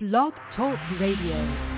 Blog Talk Radio.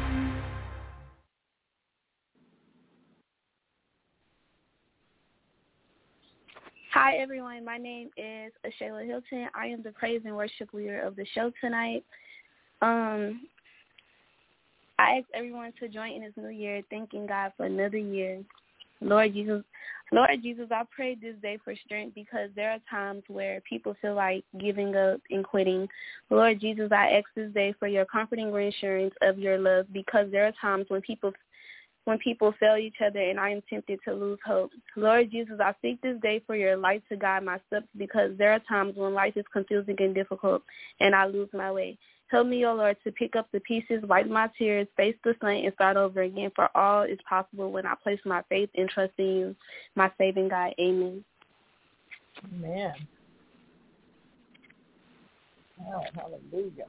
Hi, everyone. My name is Ashayla Hilton. I am the praise and worship leader of the show tonight. I ask everyone to join in this new year, thanking God for another year. Lord Jesus, I pray this day for strength because there are times where people feel like giving up and quitting. Lord Jesus, I ask this day for your comforting reassurance of your love because there are times when people fail each other and I am tempted to lose hope. Lord Jesus, I seek this day for your light to guide my steps because there are times when life is confusing and difficult and I lose my way. Help me, O Lord, to pick up the pieces, wipe my tears, face the sun, and start over again, for all is possible when I place my faith and trust in you, my saving God. Amen. Amen. Oh, hallelujah.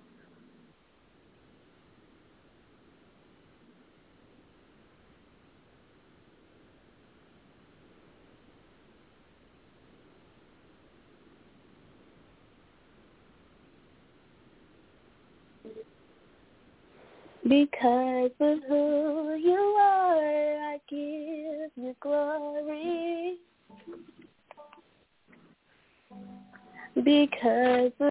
Because of who you are, I give you glory. Because of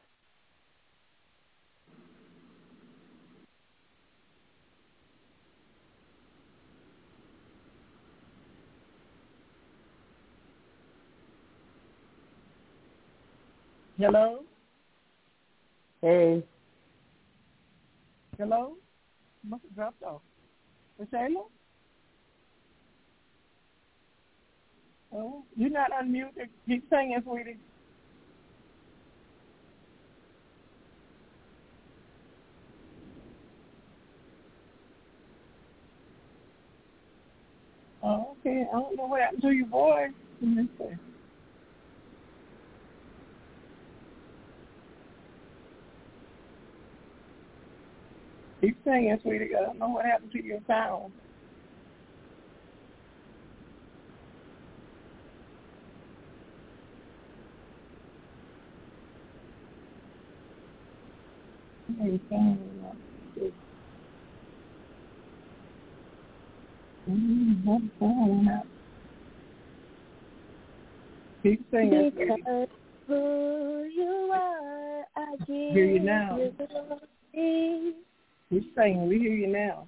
Hello? Hey. Hello? Must have dropped off. Shayla? Oh, you're not unmuted. Keep singing, sweetie. Oh, okay. I don't know what happened to your voice. Let me see. Keep singing, sweetie. I don't know what happened to your sound. Keep singing, because sweetie. who you are, I give Hear you now. you glory. Keep singing. We hear you now.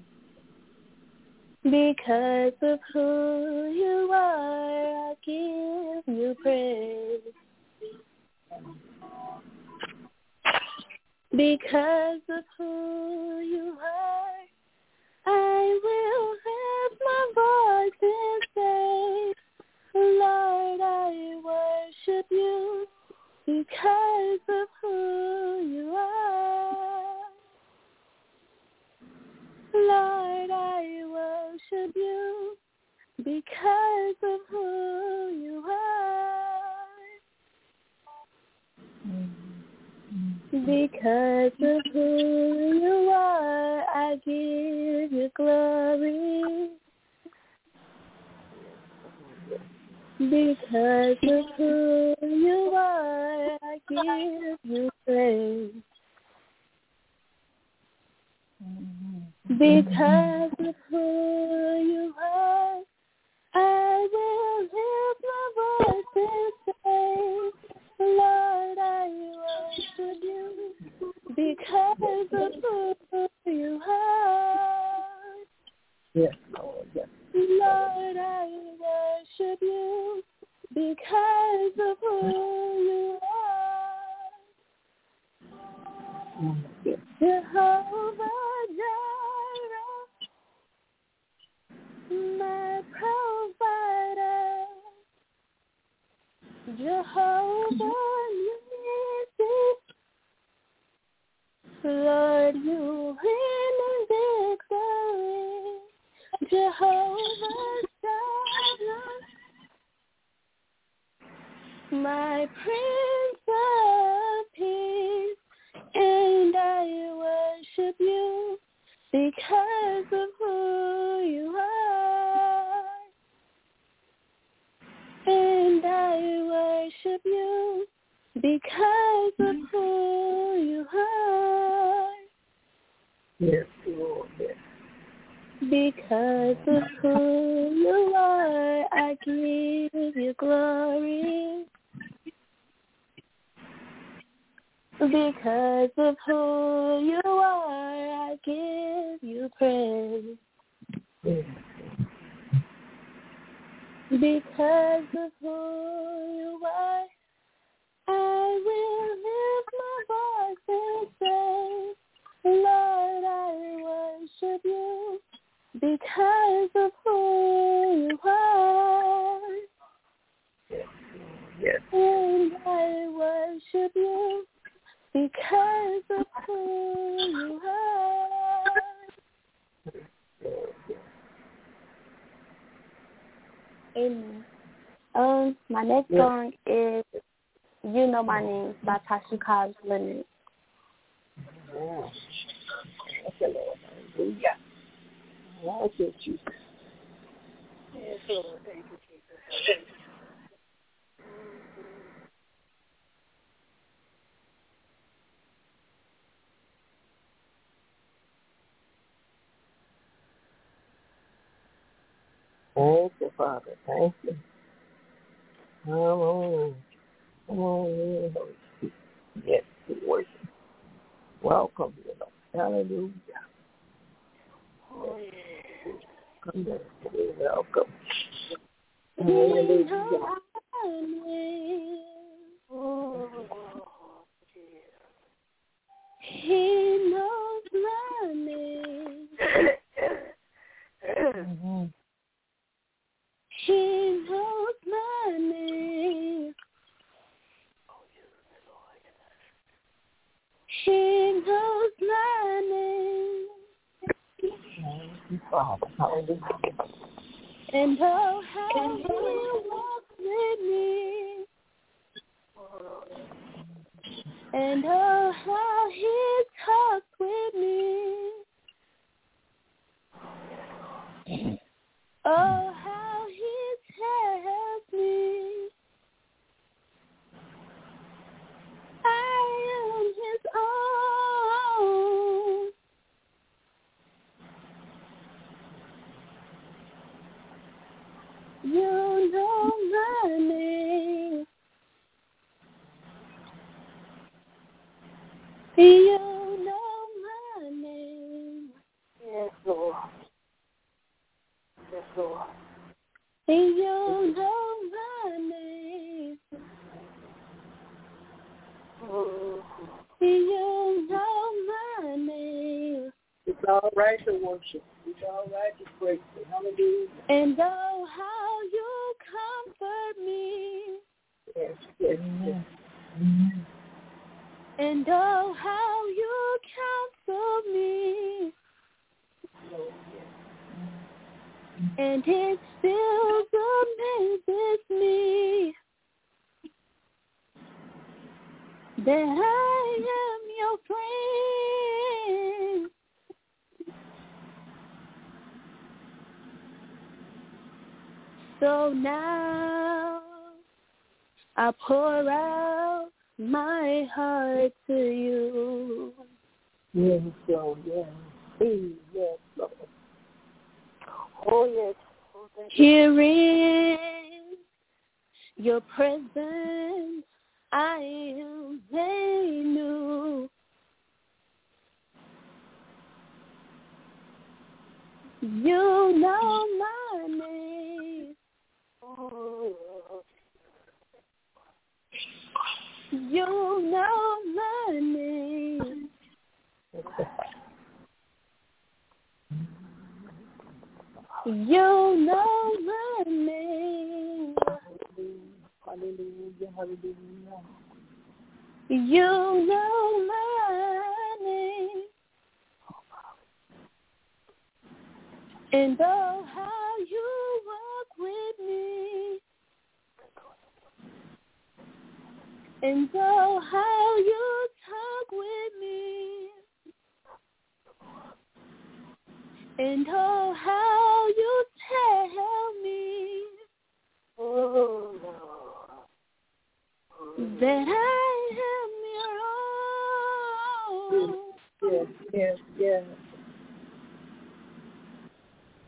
Because of who you are, I give you praise. Because of who you are, I will lift my voice and say, Lord, I worship you because of who you are. Lord, I worship you because of who you are. Because of who you are, I give you glory. Because of who you are, I give you praise. Because of who you are, I will lift my voice and say, Lord, I worship you because of who you are. Yes, Lord. Yes. Lord, I worship you because of who you are. Yes. Jehovah Jireh, my provider. Jehovah Nissi, Lord, you win in victory. Jehovah Jireh, my Prince of Peace, and I worship you because of who you are. And I worship you because of who you are. Yes, Lord. Yes. Because of who you are, I give you glory. Because of who you are, I give you praise. Yes. Because of who you are, I will lift my voice and say, Lord, I worship you. Because of who you are, Yes. and I worship you. Because of who you are. Amen. My next song is You Know My Name by Tasha Cobbs Leonard. Yes. Thank you, Lord. Hallelujah. Thank you, Jesus. Yes, Lord. Thank you, Jesus. Thank you, Father. Thank you. Come on. Come on. Yes, worship. Welcome, Lord. Hallelujah. Oh, yeah. Come there. Welcome. Hallelujah. He knows my name. Mm-hmm. He knows my name. He knows my name. Thank you, Father. Hallelujah. And oh, how he walks with me. And oh, how he talks with me. Oh, how he tells me I am his own. You know my name. You know my name. Yes, Lord. Yes, Lord. You know my name. You know my name. It's all right to worship. It's all right to praise you. Hallelujah. And oh, how you comfort me. Yes, yes, yes. Mm-hmm. And oh, how you counsel me. And it still amazes me that I am your friend. So now I pour out my heart to you. Yes, Lord. Yes. Yes, Lord. Oh, yes. Oh, here in your presence, I am made new. You know my name. You know my name. You know my name. Hallelujah, hallelujah. You know my name. And oh, how you walk with me. And oh, how you talk with me. And oh, how you tell me that I am your own. Yes, yes, yes.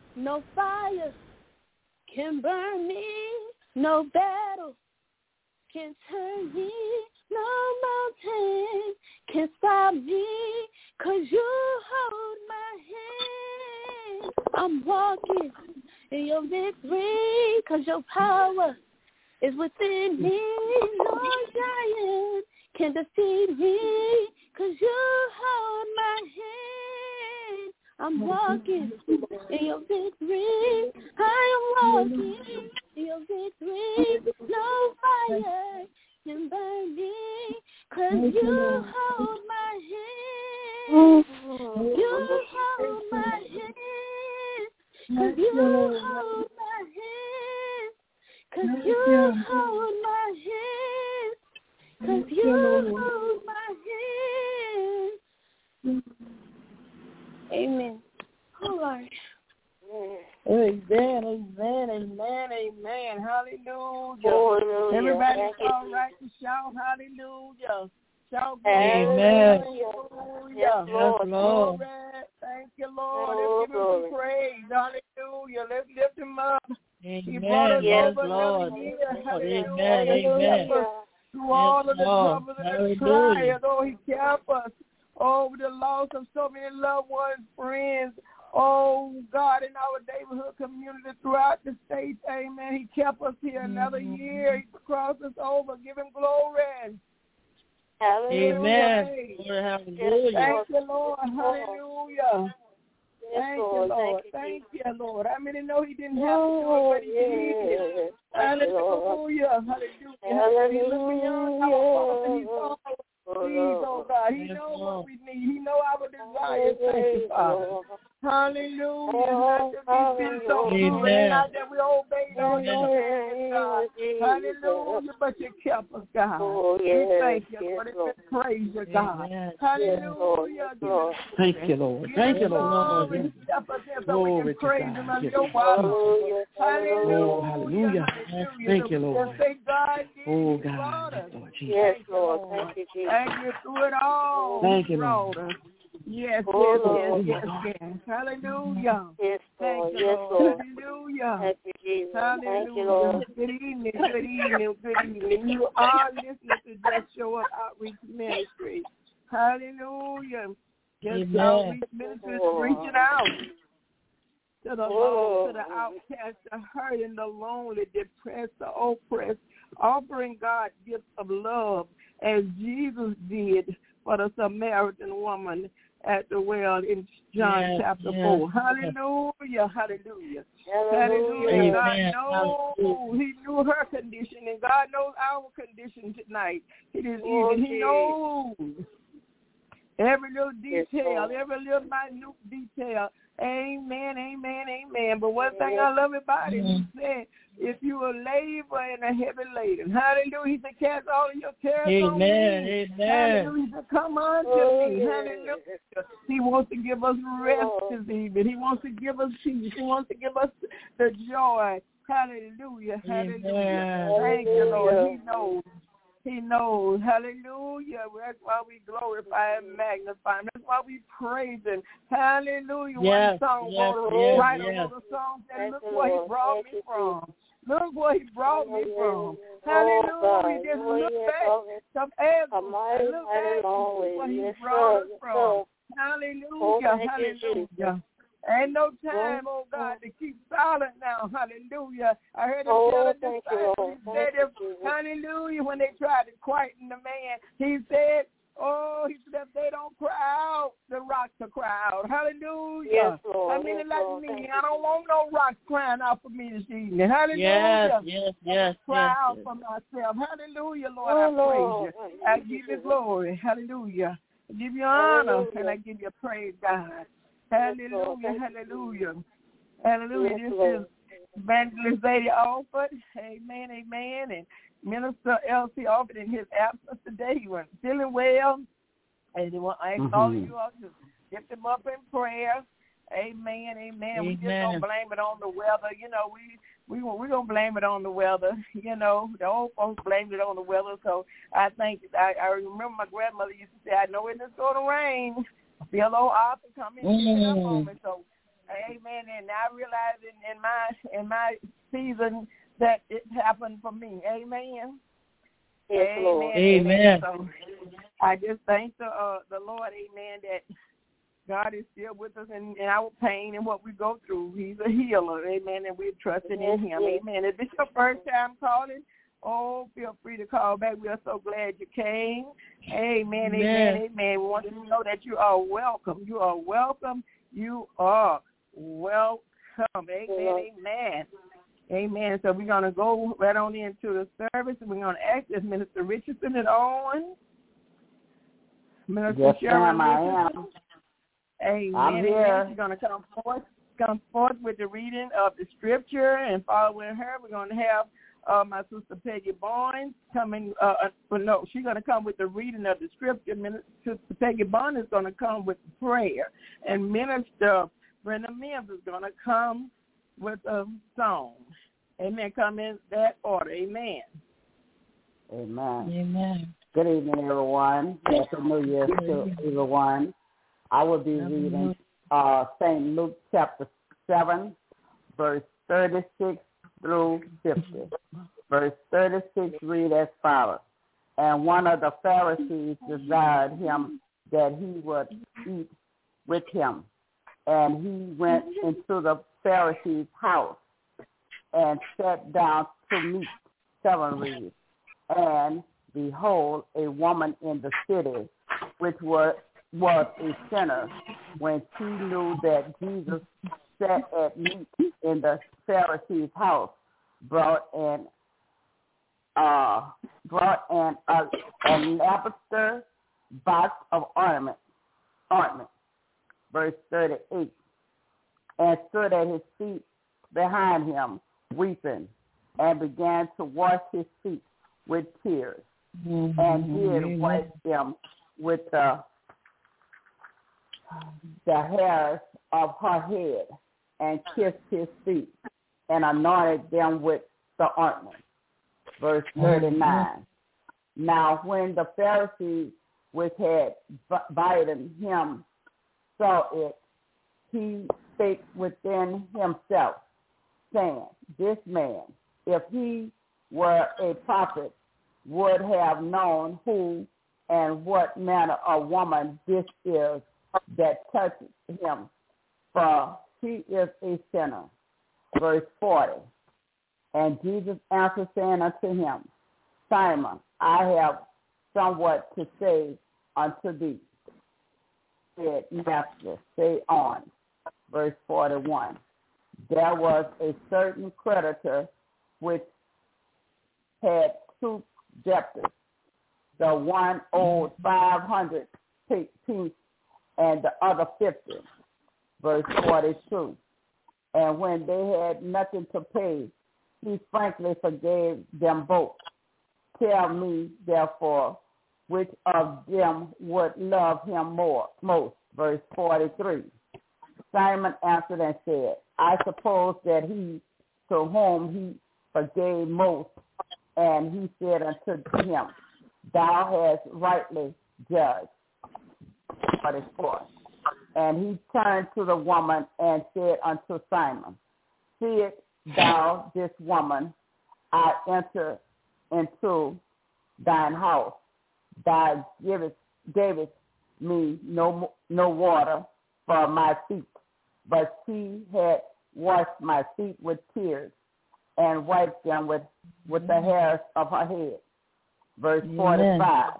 No fire can burn me. No battle can turn me. No mountain can stop me. 'Cause you hold my hand. I'm walking in your victory. 'Cause your power is within me. No giant can defeat me. 'Cause you hold my hand. I'm walking in your victory. I am walking in your victory. No fire can burn me. 'Cause you hold my hand. You hold my hand. 'Cause you hold my hand. 'Cause you hold my hand. 'Cause you hold my hand. Amen. Oh, Lord. Amen, amen, amen, amen. Hallelujah. Hallelujah. Everybody's all right to shout hallelujah. Shout Amen. Hallelujah. Yes, Lord. Glory. Thank you, Lord. Let's give him some praise. Hallelujah. Let's lift him up. He brought us Yes, over Lord. another year. Hallelujah. Amen, He amen. kept us through all of the troubles and the trials. Oh, he kept us over the loss of so many loved ones, friends. Oh, God, in our neighborhood community throughout the state, amen. He kept us here another year. He crossed us over. Give him glory. Amen. Hallelujah. Thank you, Lord. Hallelujah. Thank you, Lord. Thank you, Lord. I mean, know he didn't have to do it, but he did. Hallelujah. Hallelujah. He looked beyond our faults and he saw please, oh God. He knows what we need. He knows our desires. Thank you, Father. Hallelujah. Not that we've been so good, not that we obeyed all your commands, God. Hallelujah. But you kept us, God. We thank you, Lord. It's praise you, God. Hallelujah. Thank you, Lord. Thank you, Lord. Step us in so we can praise him under your water. Hallelujah. Hallelujah. Thank you, Lord. Say, God, oh, God. Lord Jesus. Yes, Lord. Thank you, Jesus. Thank you through it all. Thank you, Lord. Yes, yes. Hallelujah. Yes, Thank Lord. you, Yes, Lord. Lord. Hallelujah. Thank you, Jesus. Hallelujah. Thank you, Lord. Good evening, good evening, good evening. You are listening to Just Show Up Outreach Ministry. Hallelujah. Just Outreach Ministry is reaching out to the lost, to the outcast, the hurting, the lonely, depressed, the oppressed, offering God gifts of love as Jesus did for the Samaritan woman at the well in John chapter 4. Hallelujah, hallelujah. Hallelujah. God knows, he knew her condition, and God knows our condition tonight. It is easy. He knows every little detail, every little minute detail. Amen, amen, amen. But one thing I love about it, he said, if you will labor and a heavy laden, hallelujah, he said, cast all of your cares on me. Amen. Hallelujah, he said, come unto me. Hallelujah. He wants to give us rest this evening. He wants to give us peace. He wants to give us the joy. Hallelujah, hallelujah. Thank you, Lord. He knows. He knows. Hallelujah. That's why we glorify and magnify him. That's why we praise him. Hallelujah. One song wrote a song said, look where he brought me from. Look where he brought me from. Hallelujah. Just look back. Some look back where he brought us from. Hallelujah. Hallelujah. Ain't no time, oh God, to keep silent now. Hallelujah. I heard him tell the disciples, he said, hallelujah, when they tried to quieten the man, he said, if they don't cry out, the rocks will cry out. Hallelujah. Yes, Lord. I mean, like me, I don't want no rocks crying out for me this evening. Hallelujah. Yes. Cry out for myself. Hallelujah, Lord, I praise you. I give you glory. Hallelujah. I give you honor, and I give you praise, God. Hallelujah, hallelujah. Hallelujah. This is Evangelist Lady Alford. Amen, amen. And Minister L.C. Alford in his absence today. He wasn't feeling well. And I ask all of you all to lift him up in prayer. Amen, amen. We just don't blame it on the weather. You know, we're going to blame it on the weather. You know, the old folks blamed it on the weather. So I think, I remember my grandmother used to say, I know when it's going to rain. Feel old Arthur coming in a moment. So Amen. And I realize in my season that it happened for me. Amen. Yes, Lord. Amen. So I just thank the Lord, amen, that God is still with us in our pain and what we go through. He's a healer, amen, and we're trusting in him, amen. If it's your first time calling, feel free to call back. We are so glad you came. Amen, amen, amen. We want you to know that you are welcome. You are welcome. You are welcome. Amen, amen. Amen. So we're going to go right on into the service, and we're going to ask if Minister Richardson is on. Minister Sharon Richardson. Amen. I'm here. She's going to come forth with the reading of the scripture, and following her, we're going to have my sister Peggy Barnes coming. She's going to come with the reading of the scripture. Sister Peggy Barnes is going to come with prayer, and Minister Brenda Mims is going to come with a song. Amen. Come in that order. Amen. Amen. Amen. Good evening, everyone. Happy New Year to everyone. I will be reading St. Luke chapter 7, verse 36 through 50. Verse 36 read as follows. And one of the Pharisees desired him that he would eat with him. And he went into the Pharisee's house and sat down to meat. 7 reads. And behold, a woman in the city, which was a sinner, when she knew that Jesus sat at meat in the Pharisee's house, brought an alabaster box of ointment, verse 38, and stood at his feet behind him, weeping, and began to wash his feet with tears, and did wipe them with the hairs of her head, and kissed his feet, and anointed them with the ointment. Verse 39. Now when the Pharisee which had bidden him saw it, he spake within himself, saying, this man, if he were a prophet, would have known who and what manner of woman this is that touches him, for she is a sinner. Verse 40. And Jesus answered, saying unto him, Simon, I have somewhat to say unto thee. Said, Master, say on. Verse 41. There was a certain creditor which had 2 debtors. The one owed 500 pieces, and the other 50. Verse 42. And when they had nothing to pay, he frankly forgave them both. Tell me, therefore, which of them would love him most? Verse 43. Simon answered and said, I suppose that he to whom he forgave most. And he said unto him, Thou hast rightly judged. 44. And he turned to the woman and said unto Simon, Seest thou this woman? I enter into thine house. Thou gavest me no water for my feet, but she had washed my feet with tears and wiped them with the hairs of her head. Verse 45.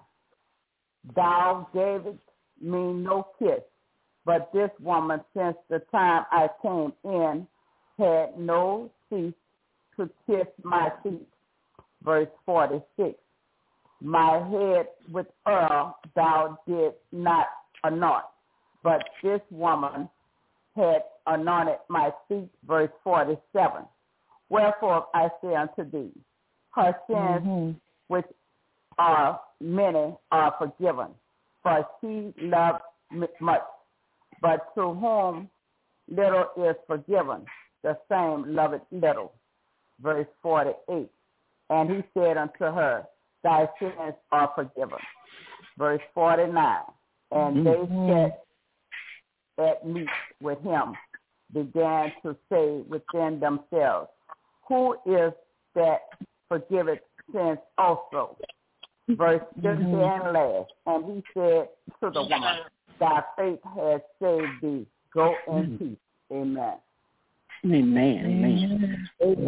Thou gavest me no kiss, but this woman, since the time I came in, had no cease to kiss my feet. Verse 46. My head with oil thou didst not anoint, but this woman had anointed my feet. Verse 47. Wherefore I say unto thee, her sins which are many are forgiven, for she loved much. But to whom little is forgiven, the same loveth little. Verse 48. And he said unto her, Thy sins are forgiven. Verse 49. And they sat at meat with him, began to say within themselves, who is that forgiveth sins also? Verse 50 and last. And he said to the woman, thy faith has saved thee. Go in peace. Amen. Amen.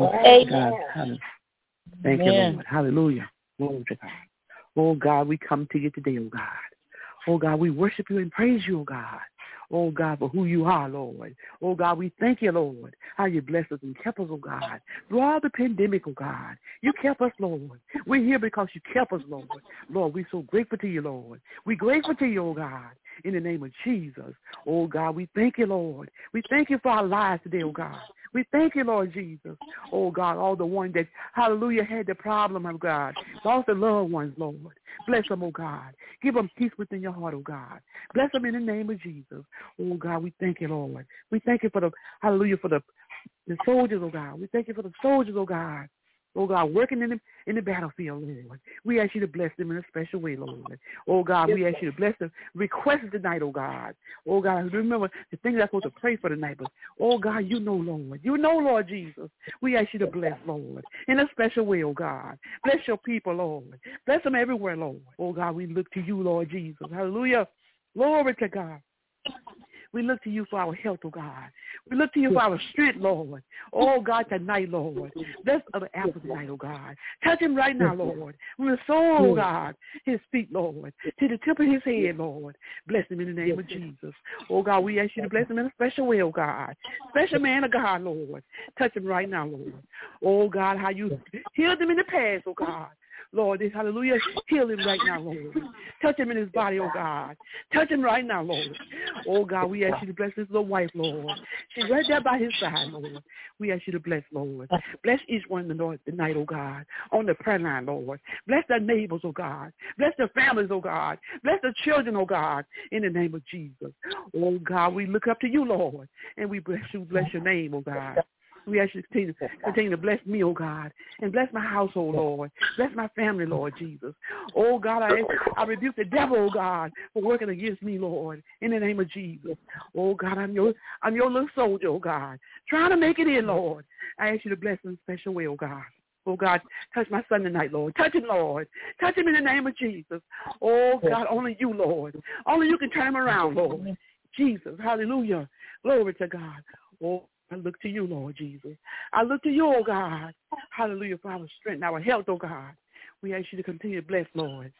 Amen. Thank you, Lord. Hallelujah. Glory to God. Oh, God, we come to you today, oh, God. Oh, God, we worship you and praise you, oh, God. Oh, God, for who you are, Lord. Oh, God, we thank you, Lord, how you blessed us and kept us, oh, God. Through all the pandemic, oh, God, you kept us, Lord. We're here because you kept us, Lord. Lord, we're so grateful to you, Lord. We're grateful to you, oh, God, in the name of Jesus. Oh, God, we thank you, Lord. We thank you for our lives today, oh, God. We thank you, Lord Jesus. Oh, God, all the ones that, hallelujah, had the problem, oh, God. Lost the loved ones, Lord. Bless them, oh, God. Give them peace within your heart, oh, God. Bless them in the name of Jesus. Oh, God, we thank you, Lord. We thank you for the, hallelujah, for the soldiers, oh, God. We thank you for the soldiers, oh, God. Oh, God, working in the battlefield, Lord. We ask you to bless them in a special way, Lord. Oh, God, we ask you to bless them. Request tonight, oh, God. Oh, God, remember the things I'm supposed to pray for tonight, but, oh, God, you know, Lord. You know, Lord Jesus. We ask you to bless, Lord, in a special way, oh, God. Bless your people, Lord. Bless them everywhere, Lord. Oh, God, we look to you, Lord Jesus. Hallelujah. Glory to God. We look to you for our health, oh, God. We look to you for our strength, Lord. Oh, God, tonight, Lord. Bless Brother Apple tonight, oh, God. Touch him right now, Lord. From the soul, oh, God, his feet, Lord, to the tip of his head, Lord. Bless him in the name of Jesus. Oh, God, we ask you to bless him in a special way, oh, God. Special man of God, Lord. Touch him right now, Lord. Oh, God, how you healed him in the past, oh, God. Lord, this hallelujah, heal him right now, Lord. Touch him in his body, oh, God. Touch him right now, Lord. Oh, God, we ask you to bless his little wife, Lord. She's right there by his side, Lord. We ask you to bless, Lord. Bless each one tonight, oh, God, on the prayer line, Lord. Bless their neighbors, oh, God. Bless their families, oh, God. Bless the children, oh, God, in the name of Jesus. Oh, God, we look up to you, Lord, and we bless your name, oh, God. We ask you to continue to bless me, oh, God, and bless my household, Lord. Bless my family, Lord Jesus. Oh, God, I rebuke the devil, oh, God, for working against me, Lord, in the name of Jesus. Oh, God, I'm your little soldier, oh, God, trying to make it in, Lord. I ask you to bless him in a special way, oh, God. Oh, God, touch my son tonight, Lord. Touch him, Lord. Touch him in the name of Jesus. Oh, God, only you, Lord. Only you can turn him around, Lord. Jesus, hallelujah. Glory to God. Oh, I look to you, Lord Jesus. I look to you, oh, God. Hallelujah, for our strength, our health, oh, God. We ask you to continue to bless, Lord.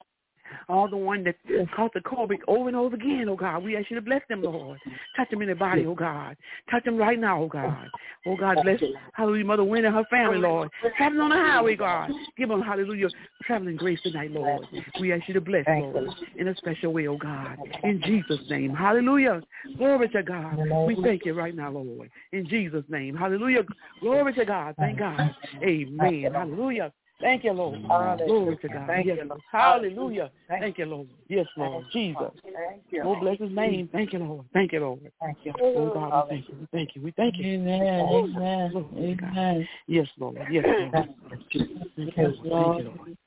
All the one that caught the COVID over and over again, oh, God. We ask you to bless them, Lord. Touch them in their body, oh, God. Touch them right now, oh, God. Oh, God, bless, hallelujah, Mother Wynn and her family, Lord. Traveling on the highway, God. Give them, hallelujah, traveling grace tonight, Lord. We ask you to bless, Lord, in a special way, oh, God. In Jesus' name, hallelujah. Glory to God. We thank you right now, Lord. In Jesus' name, hallelujah. Glory to God. Thank God. Amen. Hallelujah. Thank you, Lord. Glory to God. Yes, Lord. Hallelujah. Thank you, Lord. Yes, Lord. Jesus. Oh, bless his name. Thank you, Lord. Thank you, Lord. Thank you. Oh, God, we thank you. We thank you. We thank you. Amen. Amen. Amen. Yes, Lord. Yes, Lord. Yes, Lord.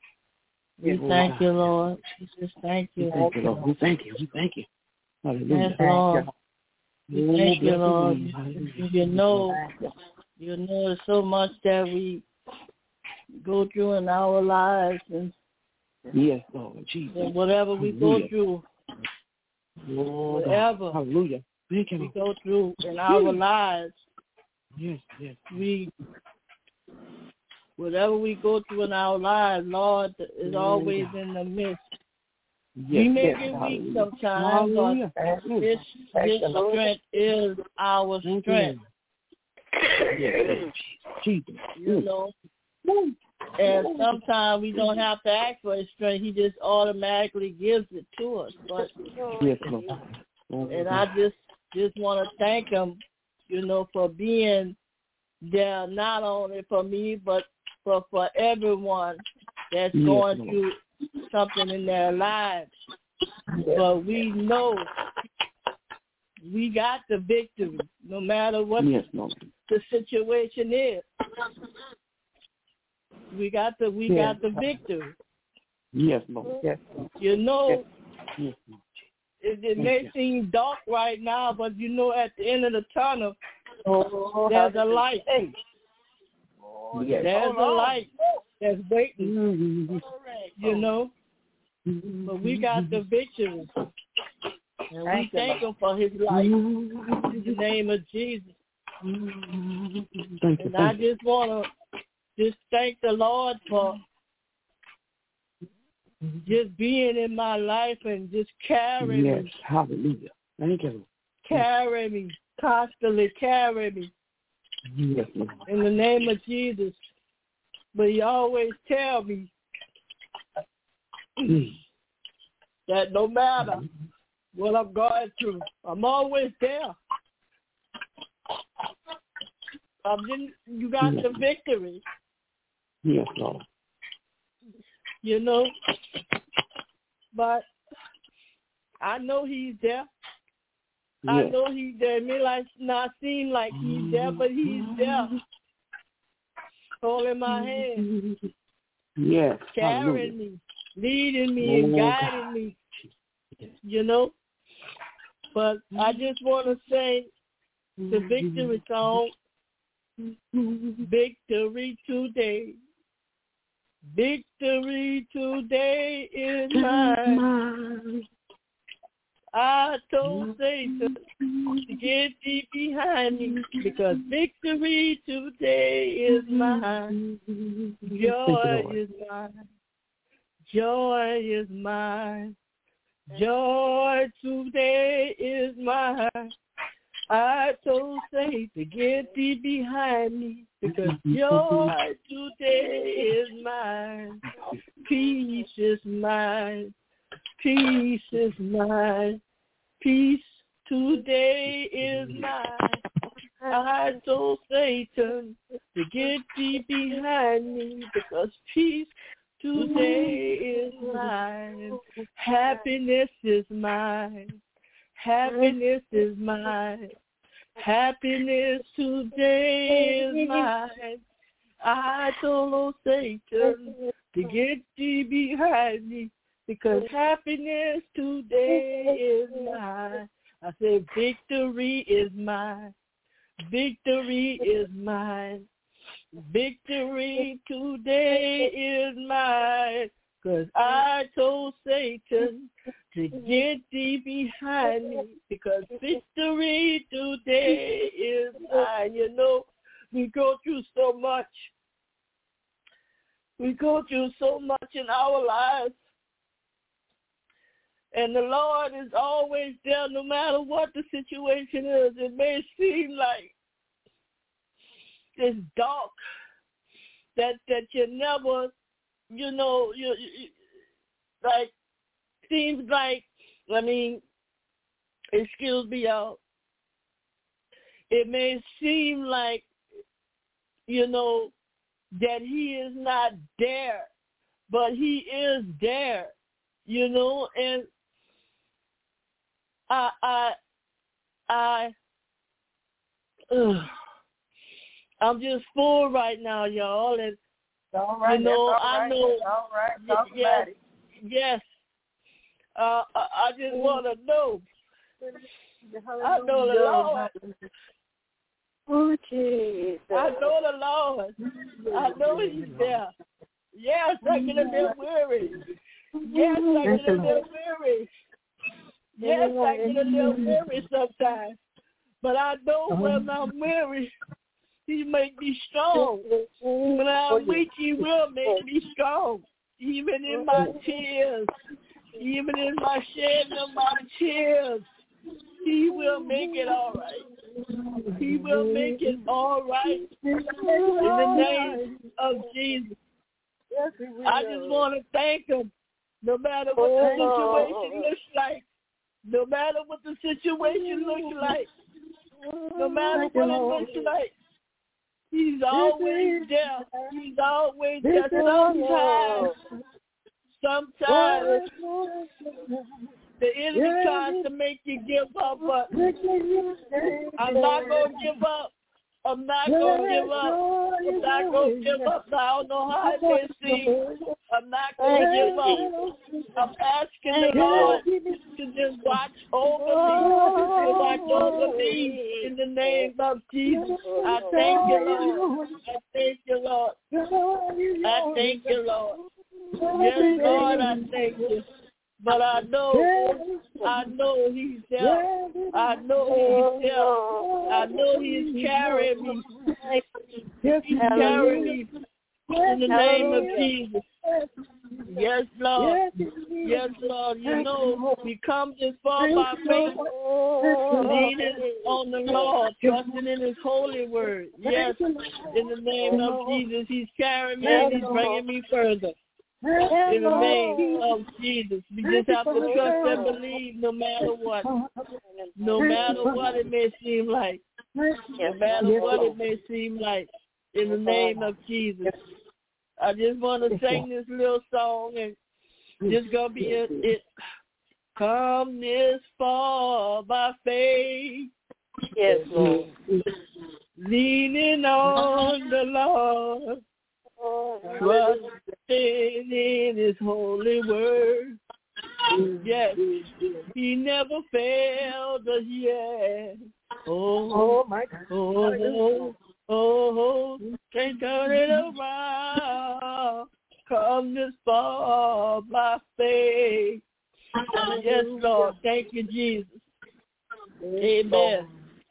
We thank you, Lord. Jesus, thank you. Thank you, Lord. We thank you. We thank you. Hallelujah. Yes, Lord. We thank you, Lord. You know there's so much that we go through in our lives, and yes, Lord Jesus. And whatever we go through, whatever hallelujah. we go through in our lives, yes, yes. Whatever we go through in our lives, Lord is always in the midst. Yes, we may get weak sometimes, but His strength is our strength. Yes, Jesus. You know. And sometimes we don't have to ask for his strength. He just automatically gives it to us. But yes, and I just want to thank him, for being there, not only for me, but for everyone that's going through something in their lives. But we know we got the victory, no matter what the situation is. We got the victory. Yes, Lord. Yes. Yes. It may seem dark right now, but you know at the end of the tunnel, there's a light. There's a light that's waiting, you know. But we got the victory. And we thank him for his life in the name of Jesus. And I just want to just thank the Lord for just being in my life and just carrying me. Yes, hallelujah. Thank you. Carry me, constantly carry me. Yes, Lord. In the name of Jesus. But he always tell me that no matter what I'm going through, I'm always there. You got the victory. Yes, Lord. You know, but I know he's there. Yes. I know he's there. It may not seem like he's there, but he's there. Holding my hand. Yes. Carrying me, leading me, and guiding me. You know? But I just want to say the victory song, Victory Today. Victory today is mine. I told Satan to get thee behind me because victory today is mine. Joy is mine. Joy is mine. Joy today is mine. I told Satan to get thee behind me because joy today is mine. Peace is mine. Peace is mine. Peace today is mine. I told Satan to get thee behind me because peace today is mine. Happiness is mine. Happiness is mine. Happiness today is mine. I told Satan to get thee behind me because happiness today is mine. I said victory is mine. Victory is mine. Victory today is mine. Because I told Satan to get thee behind me because victory today is mine. You know, we go through so much. We go through so much in our lives. And the Lord is always there no matter what the situation is. It may seem like it's dark, that you never, you know, you like, seems like, I mean, excuse me, y'all. It may seem like, you know, that he is not there, but he is there, you know, and I'm just full right now, y'all, and all right, you know, I know. All right, yes. I just want to know. I know the Lord. Oh, Jesus. I know the Lord. I know he's there. Yes, I get a little weary. Yes, I get a little weary. Yes, I get a little weary sometimes. But I know when I'm weary, he make me strong. When I'm weak, he will make me strong. Even in my tears, even in my shedding of my tears, he will make it all right. He will make it all right. In the name of Jesus. I just want to thank him. No matter what the situation looks like. No matter what the situation looks like. No matter what it looks like. He's always there. He's always there. Sometimes the enemy tries to make you give up, but I'm not going to give up. I'm not going to give up. I'm not going to give up. I don't know how it may seem. I'm not going to give up. I'm asking the Lord to just watch over me in the name of Jesus. I thank you, Lord. I thank you, Lord. I thank you, Lord. Yes, Lord, I thank you. But I know He's there. I know He's there. I know He's carrying me. He's carrying me in the name of Jesus. Yes, Lord. Yes, Lord. You know, we come this far by faith, leaning on the Lord, trusting in His holy word. Yes, in the name of Jesus, He's carrying me and He's bringing me further. In the name of Jesus, we just have to trust and believe no matter what. No matter what it may seem like. No matter what it may seem like. In the name of Jesus. I just want to sing this little song, and it's going to be it. Come this far by faith. Yes, Lord. Leaning on the Lord. Trusting in His holy word. Yes, He never failed us yet. Oh my God. Oh, can't turn it around. Come this far by faith. Yes, Lord. Thank you, Jesus. Amen.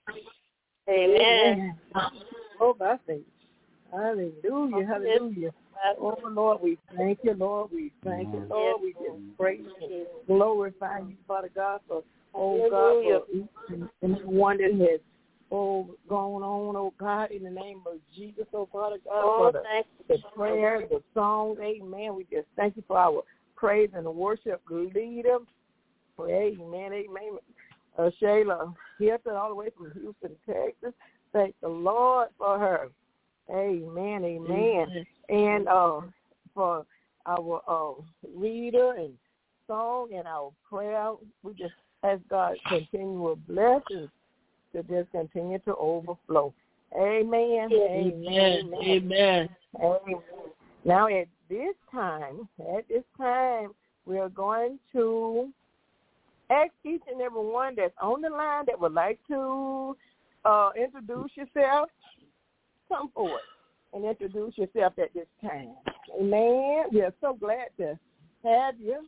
Amen. Oh, by faith. Hallelujah. Hallelujah. Oh, Lord, we thank you, Lord. We thank you, Lord. We just praise and glorify you, Father God, for, oh, God, for each and one that has, gone on, oh, God, in the name of Jesus, oh, Father God, for the prayer, the song, amen. We just thank you for our praise and worship leader. Amen, amen. Shayla Hilton, all the way from Houston, Texas. Thank the Lord for her. Amen, amen. And for our reader and song and our prayer, we just ask God continual blessings to just continue to overflow. Amen. Amen. Amen. Amen. Now at this time, we are going to ask each and every one that's on the line that would like to introduce yourself. Come forward and introduce yourself at this time. Amen. We are so glad to have you.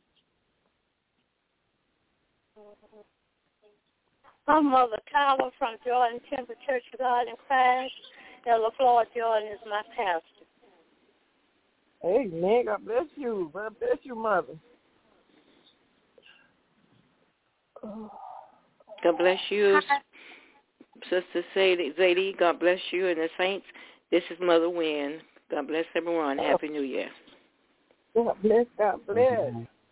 I'm Mother Tyler from Jordan Temple Church of God in Christ. Elder Floyd Jordan is my pastor. Amen. God bless you. God bless you, Mother. God bless you, Sister Zadie. God bless you and the saints. This is Mother Wynn. God bless everyone. Happy New Year. God bless. God bless.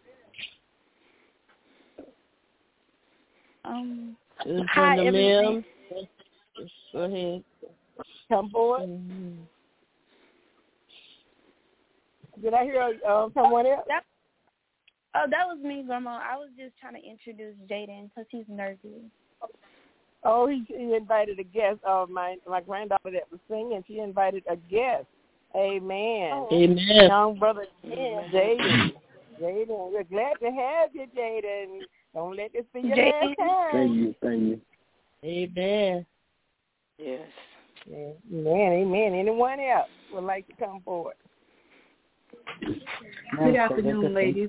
Hi, everyone. Go ahead. Come forward. Mm-hmm. Did I hear someone else? That was me, Grandma. I was just trying to introduce Jaden because he's nervous. Oh, he invited a guest. My granddaughter that was singing, she invited a guest. Amen. Oh. Amen. Young brother Jaden. Jaden, we're glad to have you, Jaden. Don't let this be your last time. Thank you. Amen. Yes. Amen. Anyone else would like to come forward? Good afternoon, ladies.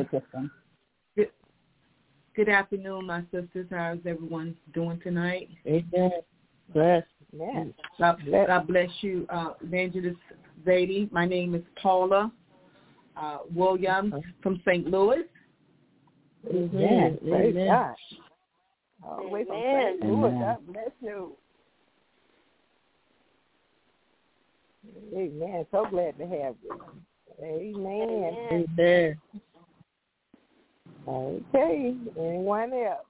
Good afternoon, my sisters. How's everyone doing tonight? Amen. Bless. Amen. God bless you, Evangelist Zadie. My name is Paula Williams from St. Louis. Amen. Praise God. All the way from St. Louis. God bless you. Amen. So glad to have you. Amen. Amen. Okay. Anyone else?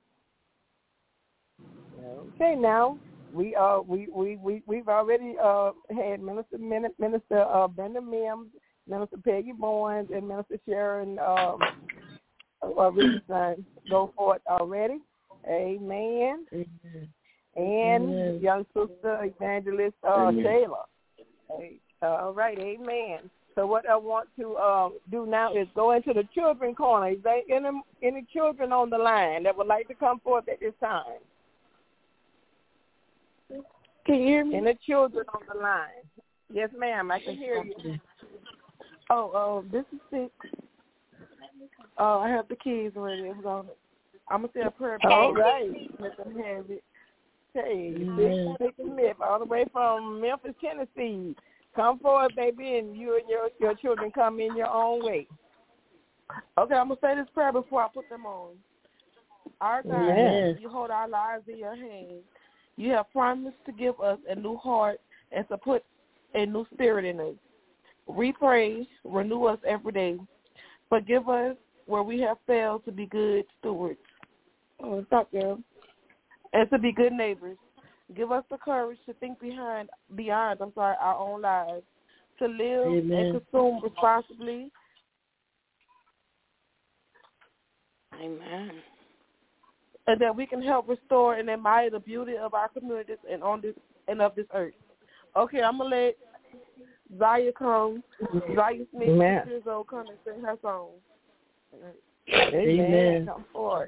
Okay. Now we've already had Minister Brenda Mims, Minister Peggy Bowens, and Minister Sharon Richardson go forth already. Amen. And young sister Evangelist Shayla. All right. Amen. So what I want to do now is go into the children corner. Is there any children on the line that would like to come forth at this time? Can you hear me? Any children on the line? Yes, ma'am. I can hear you. This is 6. I have the keys already. I'm going to say a prayer. All right. Let them have it. Hey, Big Smith, all the way from Memphis, Tennessee. Come forward, baby, and you and your children come in your own way. Okay, I'm going to say this prayer before I put them on. Our God, you hold our lives in your hands. You have promised to give us a new heart and to put a new spirit in us. We pray, renew us every day. Forgive us where we have failed to be good stewards. And to be good neighbors. Give us the courage to think beyond our own lives, to live and consume responsibly. Amen. And that we can help restore and admire the beauty of our communities and of this earth. Okay, I'm gonna let Zaya come. Zaya Smith, 6 years old, come and sing her song. Amen. Come forward.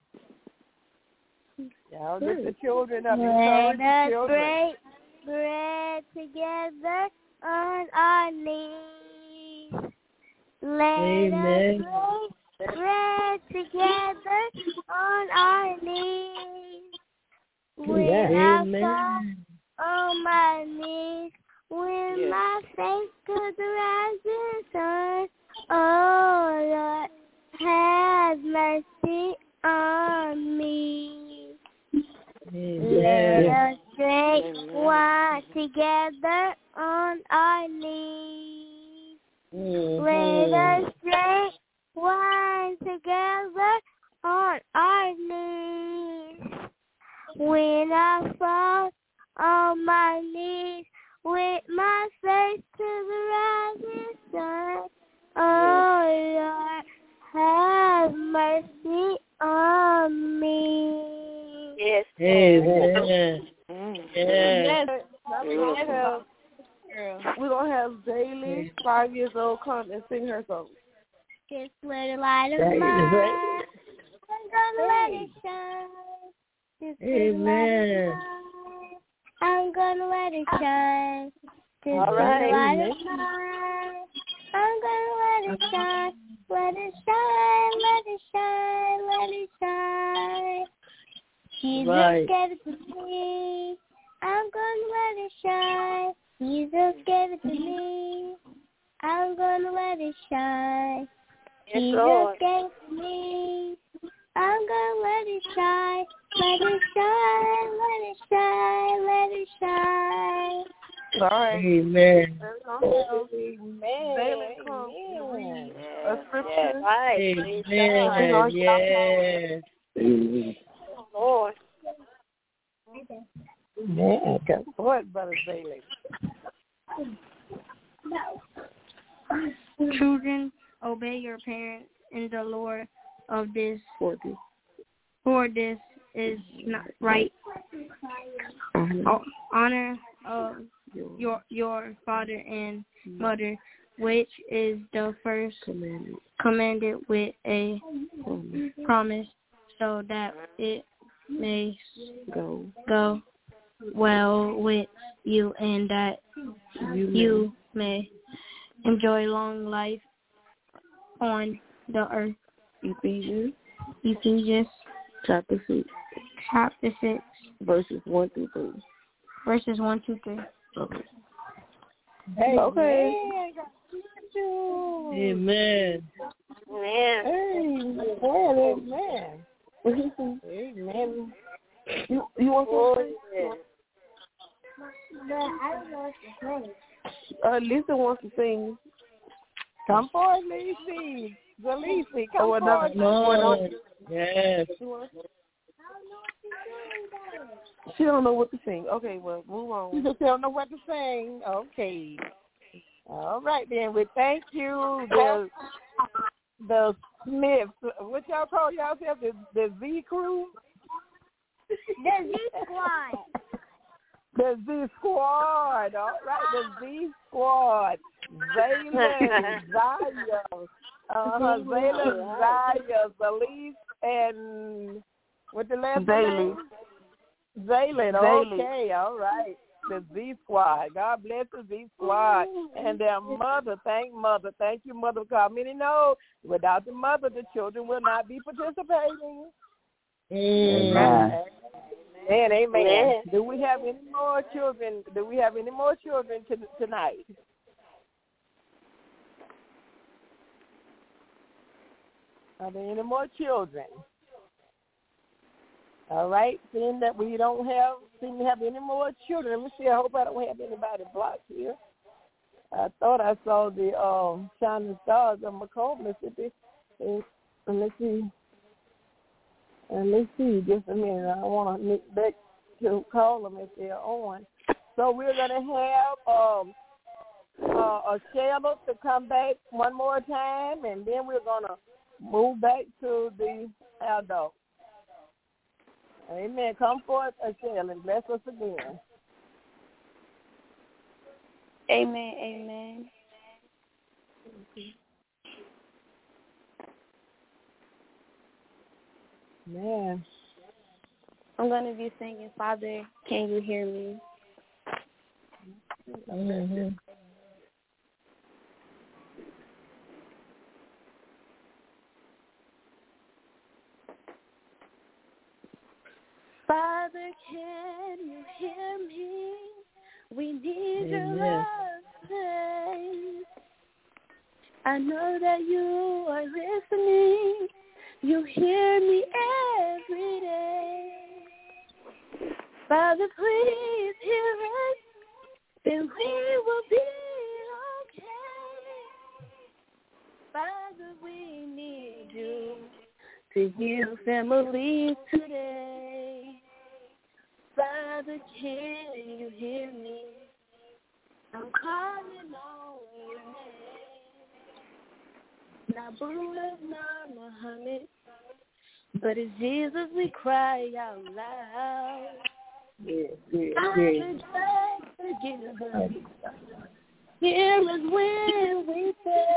Y'all get the children up. Let us break bread together on our knees. Let us break bread together on our knees. When I fall on my knees, when my face to the rising sun, oh Lord, have mercy on me. Let us drink wine together on our knees. Let us drink wine together on our knees. When I fall on my knees with my face to the rising sun, oh Lord, have mercy on me. Yes. Amen. Yes. We're going to have Daily, 5 years old, come and sing her song. This little light of mine, I'm gonna let it shine. This little light of mine, I'm gonna let it shine. This little light of mine, I'm gonna let it shine. Let it shine, let it shine, let it shine. Jesus gave it to me. I'm gonna let it shine. Jesus gave it to me. I'm gonna let it shine. Jesus gave it to me. I'm gonna let it shine. Let it shine, let it shine, let it shine. All right. Amen. Daily come to read a scripture. Amen. Yes. Lord. Man, come forward, Brother Bailey. Children, obey your parents in the Lord of this, for this is not right. Honor your father and mother, which is the first commanded with a promise, so that it may go well with you and that you may enjoy long life on the earth. Ephesians chapter 6 verses 1 through 3. Okay. Amen. Amen. You want to sing? I don't know what to sing. Lisa wants to sing. Come forward, Lisa. Zalisi, come forward. Yes. She don't know what to sing. Okay, well, move on. She just don't know what to sing. Okay. All right, then. We thank you, the Smiths. What y'all call yourself? The Z Crew? The Z Squad. The Z Squad. All right, the Z Squad. Zayla, Zaya, Zalise, and what's the last name? Zaylin. Okay, all right. The Z Squad. God bless the Z Squad and their mother. Thank you, Mother. Because many know without the mother, the children will not be participating. Amen. Amen. Do we have any more children? Tonight? Are there any more children? All right, seeing that we don't seem to have any more children. Let me see. I hope I don't have anybody blocked here. I thought I saw the shining stars of Macomb, Mississippi. Let me see. Just a minute. I want to get back to call them if they're on. So we're going to have a Shayla to come back one more time, and then we're going to move back to the adults. Amen. Come forth, Shayla, and bless us again. Amen. Man. I'm going to be singing, Father, Can You Hear Me? Mm-hmm. Father, can you hear me? We need your love today. I know that you are listening. You hear me every day. Father, please hear us, then we will be okay. Father, we need you to heal families today. Father, can you hear me? I'm calling on your name. Not Buddha, not Muhammad, but it's Jesus we cry out loud. Father, just forgive us. Hear us when we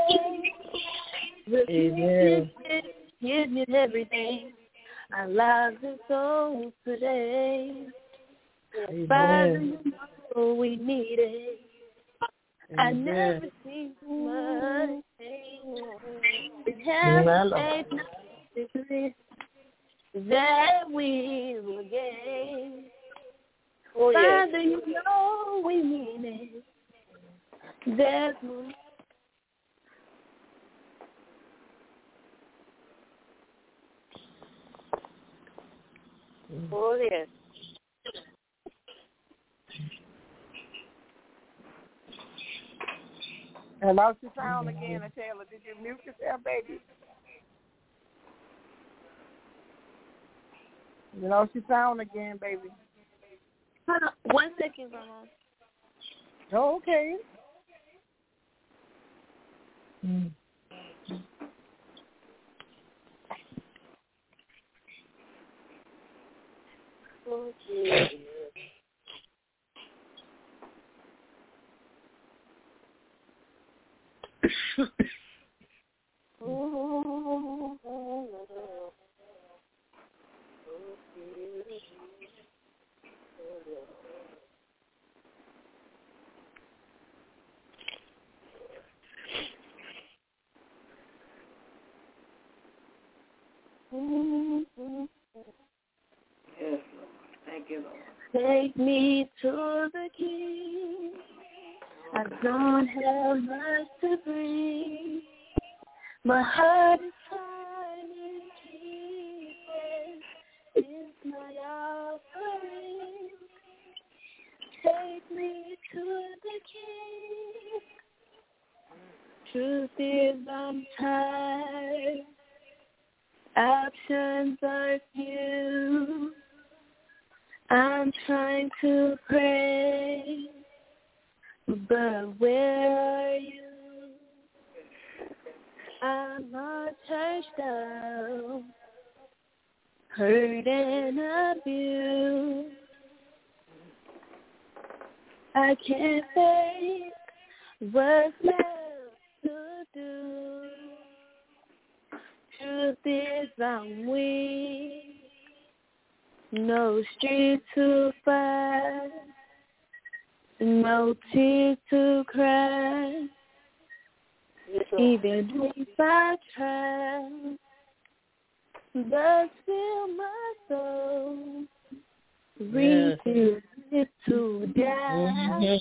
say, give me everything, our lives and souls today. Father, you know we need it. I never seen much pain. It has faith that we will gain. Father, you know we need it. There's no yes. I lost your sound again, Taylor. Did you mute yourself, baby? You lost your sound again, baby. Hold on 1 second, Grandma. Oh, okay. Okay. Yes, Lord. Thank you, Lord. Take me to the King. I don't have much to bring. My heart is tired and it's my offering. Take me to the King. Truth is I'm tired. Options are few. I'm trying to pray, but where are you? I'm all touched out, hurt and abused. I can't face what's left I'm weak, no street to find, no tears to cry. Even if I try, but still my soul refuses to die.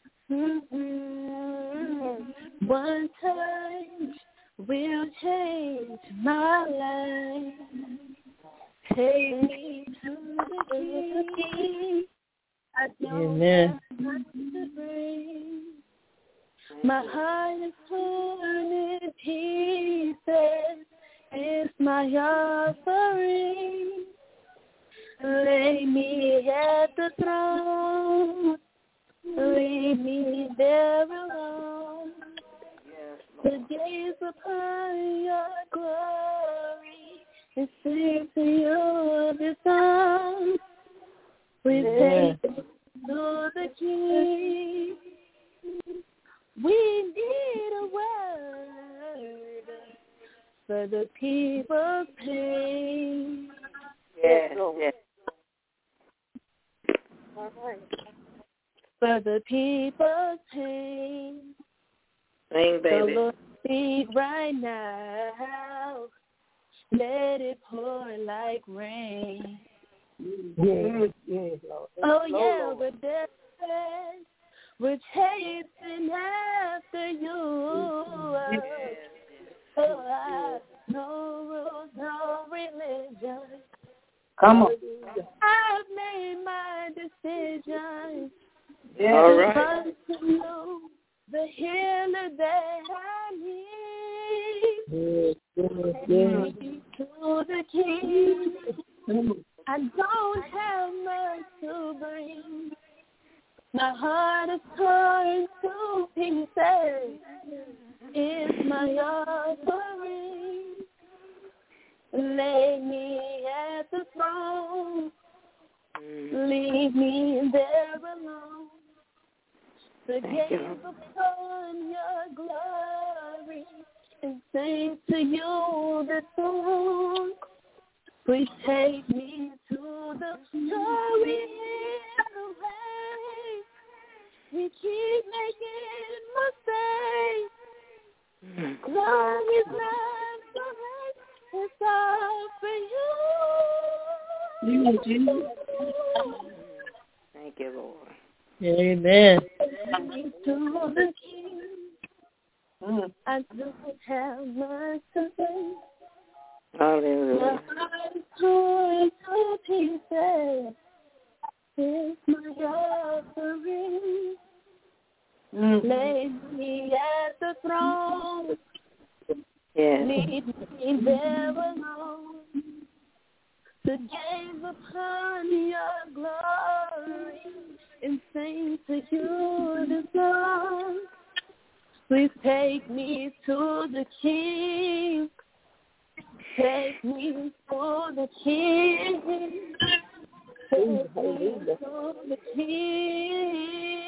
One touch will change my life. Take me to the king. I don't have much to bring. My heart is torn in pieces. It's my offering. Lay me at the throne. Leave me there alone. To gaze upon your glory and sing to you this song. We take it to the King. We need a word for the people's pain. Yes, yes. All right. For the people's pain. Sing, baby. So Lord, speak right now. Let it pour like rain. Yes, yes, Lord. Oh, yeah, we're desperate. We're chasing after you. Oh, no rules, no religion. Come on. I've made my decision. Yeah. All right. Run to you, the healer that I need. Take me to the King. I don't have much to bring. My heart is torn to pieces. It's my offering. Lay me at the throne. Leave me there alone. To gaze upon your glory and sing to you the song. Please take me to the story of the way. We keep making mistakes. Long is not so right. It's all for you. Thank you, Lord. Amen. To the King, I don't have much to say. Hallelujah. My heart is torn to pieces. It's my offering. Lay me at the throne. Yes. Leave me there alone. To gaze upon your glory and sing to you the song. Please take me to the King. Take me to the King. Take me to the King.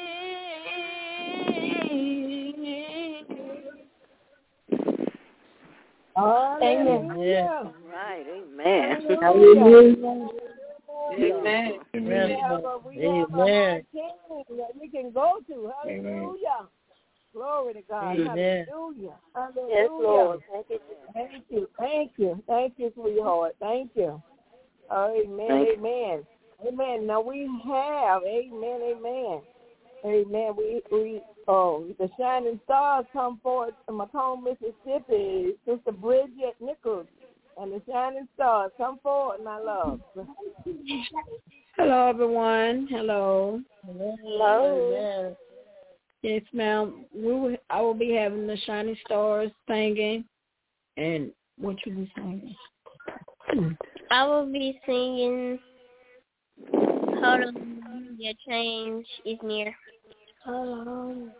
Amen. Yeah. All right. Amen. Hallelujah. Amen. Amen. We can go to. Hallelujah. Glory to God. Amen. Hallelujah. Hallelujah. Yes, Lord. Thank you. Thank you. Thank you, sweetheart. Thank you. Amen. Amen. Amen. Now we have. Amen. Amen. Amen. We the Shining Stars come forth from Macomb, Mississippi. Sister Bridget Nichols and the Shining Stars come forward, my love. Hello, everyone. Hello. Hello. Amen. Yes, ma'am. I will be having the Shining Stars singing. And what you be singing? I will be singing Hold On, Your Change is Near. God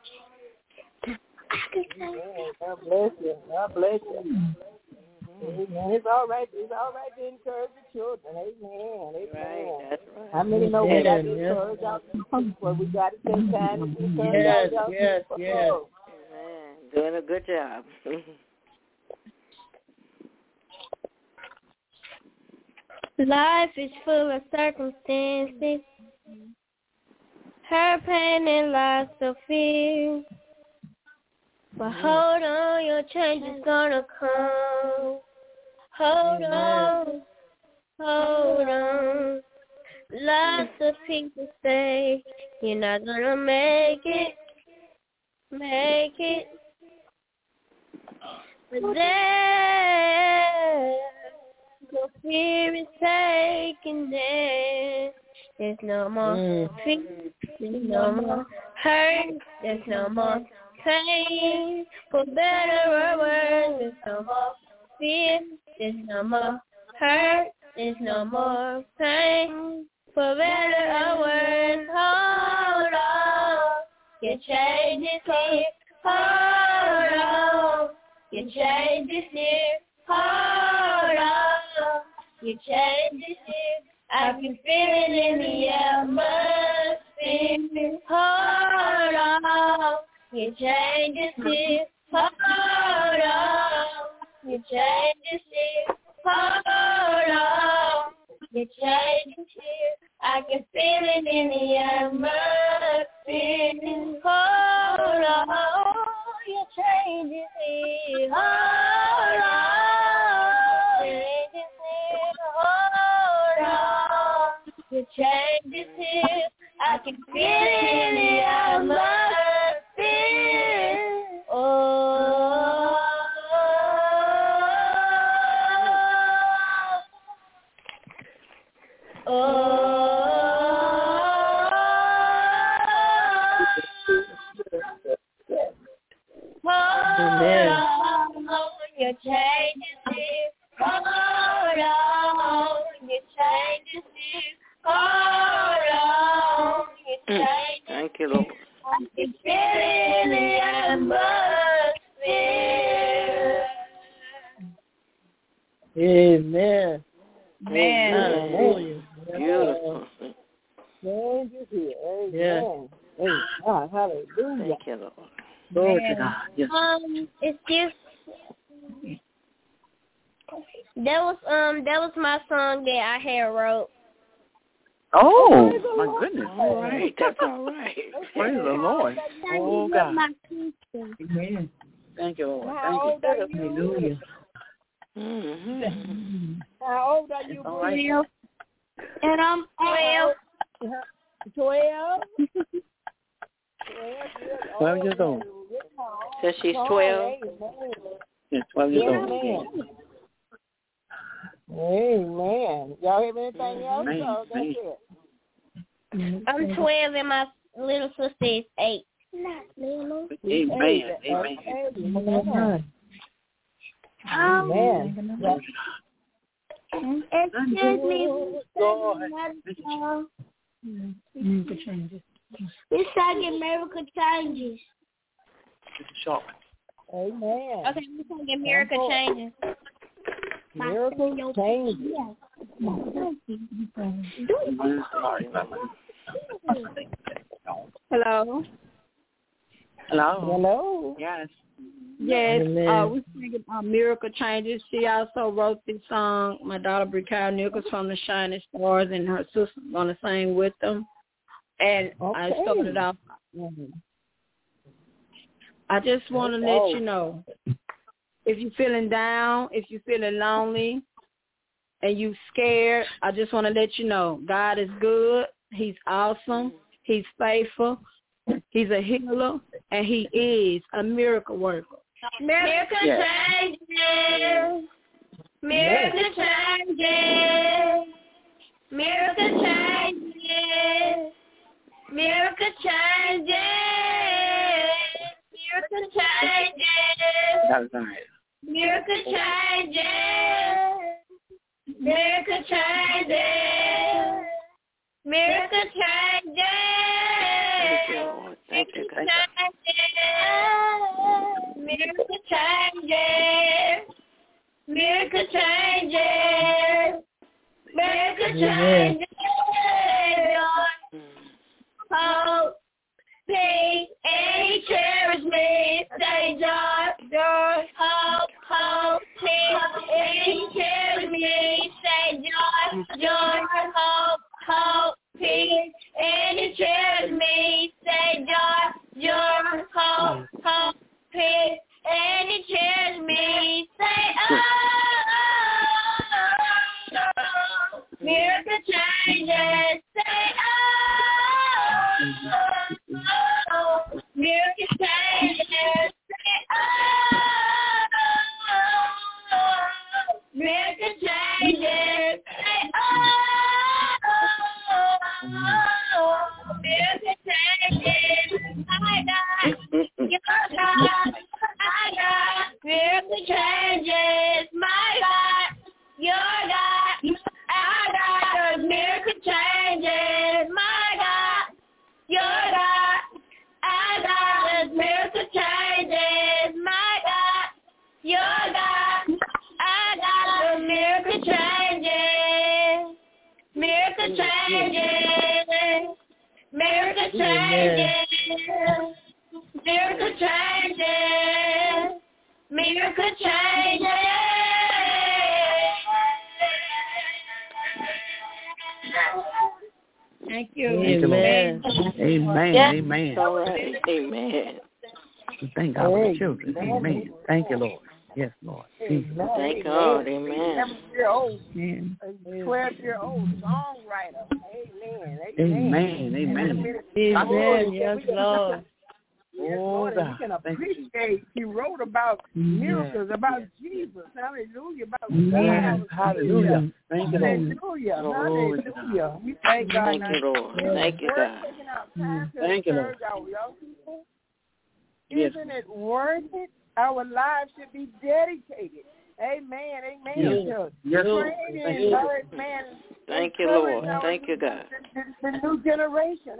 bless you. God bless you. Amen. It's all right. It's all right to encourage the children. Amen. Amen. Right. That's right. How many know we got to encourage our people? We got to take time to encourage our people. Yes. Amen. Doing a good job. Life is full of circumstances, hurt, pain, and lots of fear. But hold on, your change is gonna come. Hold on, hold on. Lots of people say you're not gonna make it. But then your fear is taken there. There's no more fear, there's no more hurt, there's no more pain. For better or worse, there's no more fear, there's no more hurt, there's no more pain. For better or worse, hold on, your change is here. Hold on, your change is here. Hold on, your change is here. I can feel it in the atmosphere. Hold on, your change is here. Hold on, your change is here. Hold on, your change is here. I can feel it in the atmosphere. Hold on, your change is here. Hold on, change is here. Hold on, your change is here. I can feel it in the atmosphere. Oh. Your change is here. Hold on, your change is here. Hold on, your change. Thank you, Lord. I can feel it in the atmosphere. Amen. Amen. Hallelujah. Beautiful. Change is here. Amen. Yes. Praise God. Hallelujah. Thank you, Lord. Glory to God. Yes. Excuse. That was my song that I had wrote. Oh, my goodness. All right. That's all right. Praise the Lord. Oh, God. Amen. Thank you, Lord. How old are you? Hallelujah. How old are you? All right. And I'm 12. 12? 12 years old. So she's 12. Yes, 12 years old. Amen. Y'all have anything else? Amen. So that's it. I'm 12 and my little sister is 8. Amen. Amen. Amen. Excuse me. Miracle changes. This song is Miracle Changes. It's a short one. Amen. Okay, we're going to get Miracle Changes. Miracle changes. Hello. Hello. Hello. Yes. Yes, we're singing Miracle Changes. She also wrote this song. My daughter, Bricard Nichols from the Shining Stars, and her sister's going to sing with them. And I started off. I just want to let you know, if you're feeling down, if you're feeling lonely, and you're scared, I just want to let you know, God is good. He's awesome. He's faithful. He's a healer, and he is a miracle worker. Miracle changes. Miracle changes. Miracle changes. Miracle changes. Miracle changes. Miracle changes. Miracle changes. Miracle changes. Thank you. Miracle changes. Miracle changes. Miracle changes. Hope, peace, and he cherishes me. Say joy, hope, hope, peace, and cheer me. Say joy, joy, hope, peace, and cheer me. Say joy, joy, hope, peace, and cheer me. Say oh, miracle changes. Say oh, miracle changes. Say oh, miracle changes. Say oh, miracle changes. My God, your God, my God, miracle changes. My God, your God, our God, miracle changes. My God, your God, our God, miracle changes. My God, your God, our God, miracle changes. Miracle changes. Miracle changes. Miracle changes. Miracle changes. Thank you. Amen. Amen. Yes. Amen. All right. Amen. Thank God for the children. Amen. Thank you, Lord. Yes, Lord. Thank God. Amen. 11-year-old, 12-year-old songwriter. Amen. Amen. Amen. Yes, Lord. Oh, God. We can appreciate. He wrote about miracles, about Jesus. Hallelujah. About God. Hallelujah. Thank you, Lord. Hallelujah. Hallelujah. We thank God. Thank you, Lord. Thank you, God. Thank you, Lord. Our young people. Isn't it worth it? Our lives should be dedicated. Amen. Amen. Yes. Training, amen. Thank you, Lord. Thank you, God. The new generation.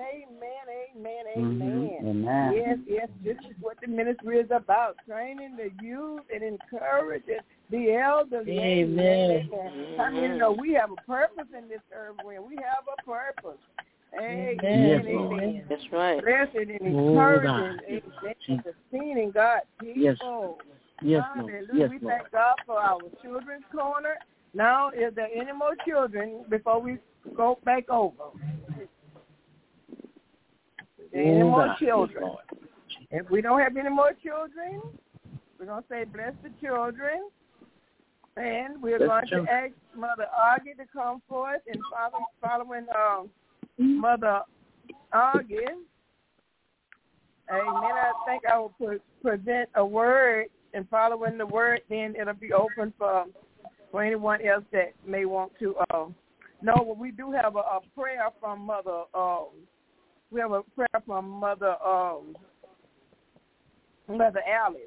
Amen. Yes. This is what the ministry is about. Training the youth and encouraging the elders. Amen. I mean, we have a purpose in this earth. We have a purpose. Amen. That's right. Blessed and encouraging. Sustaining God's people. Yes, hallelujah. We thank God for our children's corner. Now, is there any more children before we go back over? Any more children? If we don't have any more children, we're going to say bless the children. And we're going to ask Mother Augie to come forth and following Mother Augie. Amen. I think I will present a word, and following the word, then it'll be open for anyone else that may want to know. But we do have a prayer from Mother. We have a prayer from Mother Alice.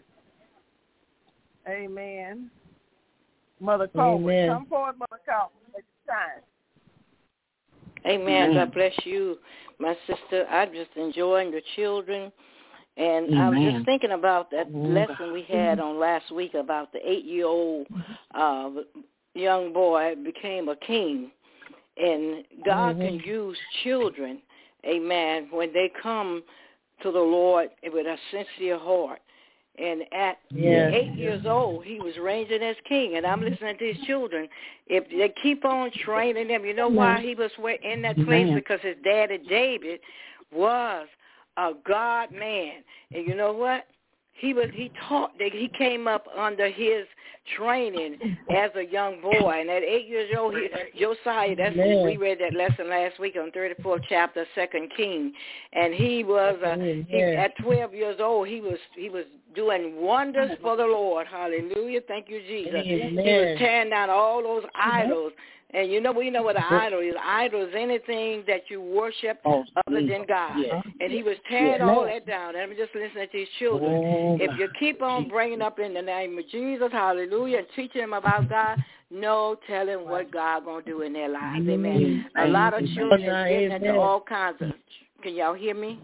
Amen. Mother Coleman. Come forward, Mother Coleman, at this time. Amen. God bless you, my sister. I'm just enjoying the children. And I was just thinking about that lesson we had on last week about the 8-year-old young boy became a king. And God can use children, amen, when they come to the Lord with a sincere heart. And at 8 years old, he was reigning as king. And I'm listening to his children. If they keep on training them, you know why he was in that place? Because his daddy David was a God man. And you know what? He taught that he came up under his training as a young boy. And at 8 years old, Josiah, we read that lesson last week on 34th chapter, 2nd King. And he was at 12 years old, he was doing wonders for the Lord. Hallelujah. Thank you, Jesus. Amen. He was tearing down all those idols. And we know what an idol is. Idol is anything that you worship other than God. And he was tearing all that down. And I'm just listening to his children. If you keep on bringing up in the name of Jesus, hallelujah, and teaching them about God, no telling what God going to do in their lives. Amen. A lot of children are getting into all kinds of, can y'all hear me?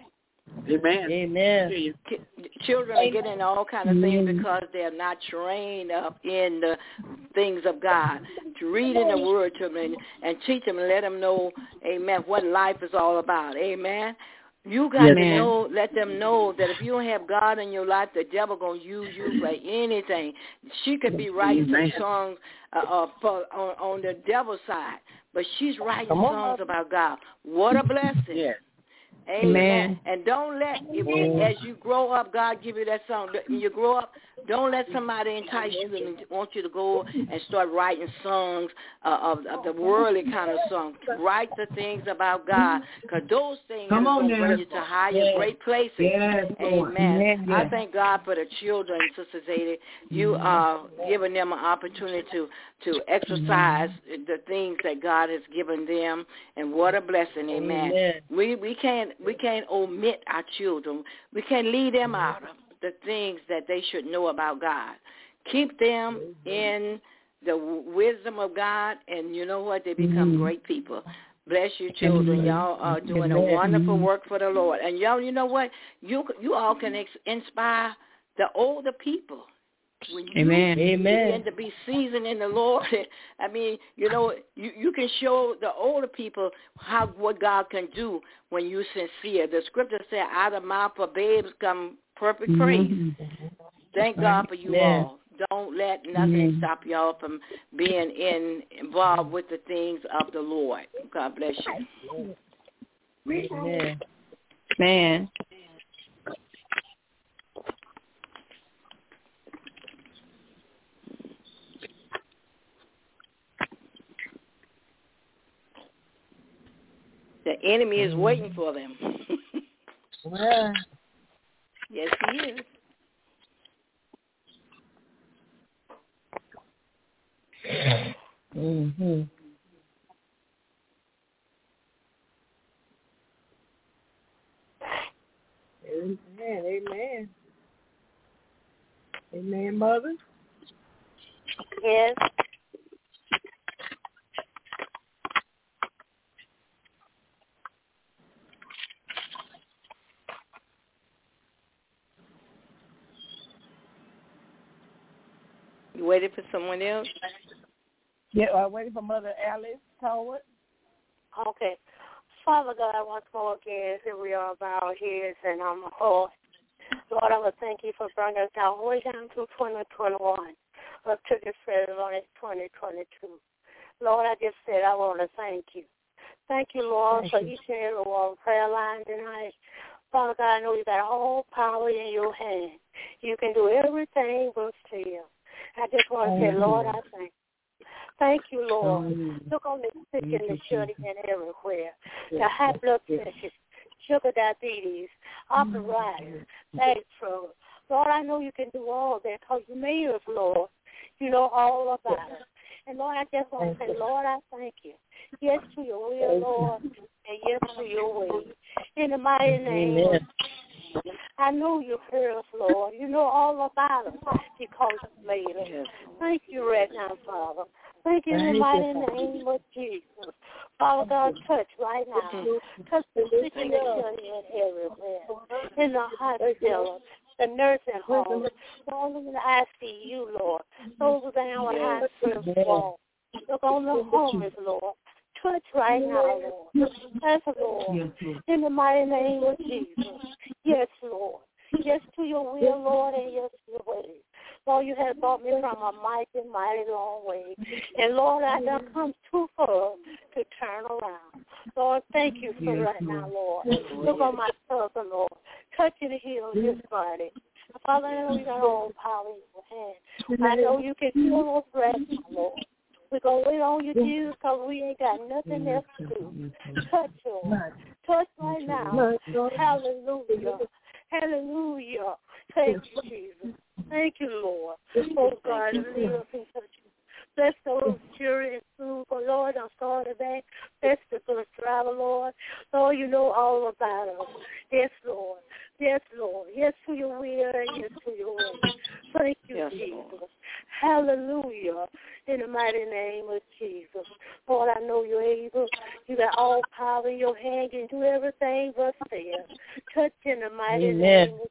Amen. Children are getting all kinds of things because they're not trained up in the things of God. To read in the Word to them and teach them and let them know, amen, what life is all about. Amen. You got to know, let them know that if you don't have God in your life, the devil going to use you for anything. She could be writing some songs on the devil's side, but she's writing songs about God. What a blessing. Yeah. Amen. And don't let, as you grow up, God give you that song. When you grow up, don't let somebody entice you and want you to go and start writing songs of the worldly kind of songs. Write the things about God, because those things are going to bring you to higher, great places. Yes, amen. Yes. I thank God for the children, Sister Zadie. You are giving them an opportunity to exercise the things that God has given them, and what a blessing. Amen. We can't omit our children. We can't leave them out of the things that they should know about God. Keep them in the wisdom of God, and you know what? They become great people. Bless you, children. Y'all are doing a wonderful work for the Lord. And y'all, you know what? You all can inspire the older people. When you begin to be seasoned in the Lord, I mean, you know, you can show the older people what God can do when you're sincere. The scripture said, out of the mouth of babes come perfect praise. Thank God for you all. Don't let nothing stop y'all from being involved with the things of the Lord. God bless you. Amen. Man. The enemy is waiting for them. Yeah. Yes, he is. Amen. Amen. Amen, Mother. Yes. You waiting for someone else? Yeah, I'm waiting for Mother Alice Howard. Okay. Father God, once more again, here we are bow our heads and on the heart. Lord, I want to thank you for bringing us down way down to 2021, up to this February 2022. Lord, I just said I want to thank you. Thank you, Lord, for each and every one prayer line tonight. Father God, I know you got all power in your hand. You can do everything but fail. I just want to say, Lord, I thank you. Thank you, Lord. Look on the sick and the shut-in everywhere. The high blood pressure, sugar diabetes, arthritis, back trouble. Lord, I know you can do all that because you made us, Lord. You know all about it. And, Lord, I just want to say, Lord, I thank you. Yes to your will, Lord, and yes to your way. In the mighty name of Jesus. I know you heard us, Lord. You know all about us because you made us. Yes. Thank you right now, Father. Thank you in the mighty name of Jesus. Father God, touch right now. Touch the sick and the shut-in everywhere. In the hospital, the nursing home, all in the ICU, Lord. Those are down with high stress wall. Look on the homeless, Lord. Touch right now, Lord. Yes, Lord. In the mighty name of Jesus. Yes, Lord. Yes to your will, Lord, and yes to your way. Lord, you have brought me from a mighty, mighty long way. And, Lord, I done come too far to turn around. Lord, thank you for right now, Lord. Look on my cousin, Lord. Touch and heal his body. Father, I know you got all power in your hand. I know you can heal us right now, Lord. We're going to wait on you, Jesus, because we ain't got nothing else to do. Touch, Lord. Touch right now. Hallelujah. Hallelujah. Thank you, Jesus. Thank you, Lord. Oh, God, lead us and touch you. Bless those children and food, Lord, I'm sorry back. Bless the bus driver, Lord. Lord, you know all about us. Yes, Lord. Yes, Lord. Yes to your will and yes to your way. Thank you, yes, Jesus. Lord. Hallelujah. In the mighty name of Jesus. Lord, I know you're able. You got all power in your hand. You can do everything but fail. Touch in the mighty name of Jesus.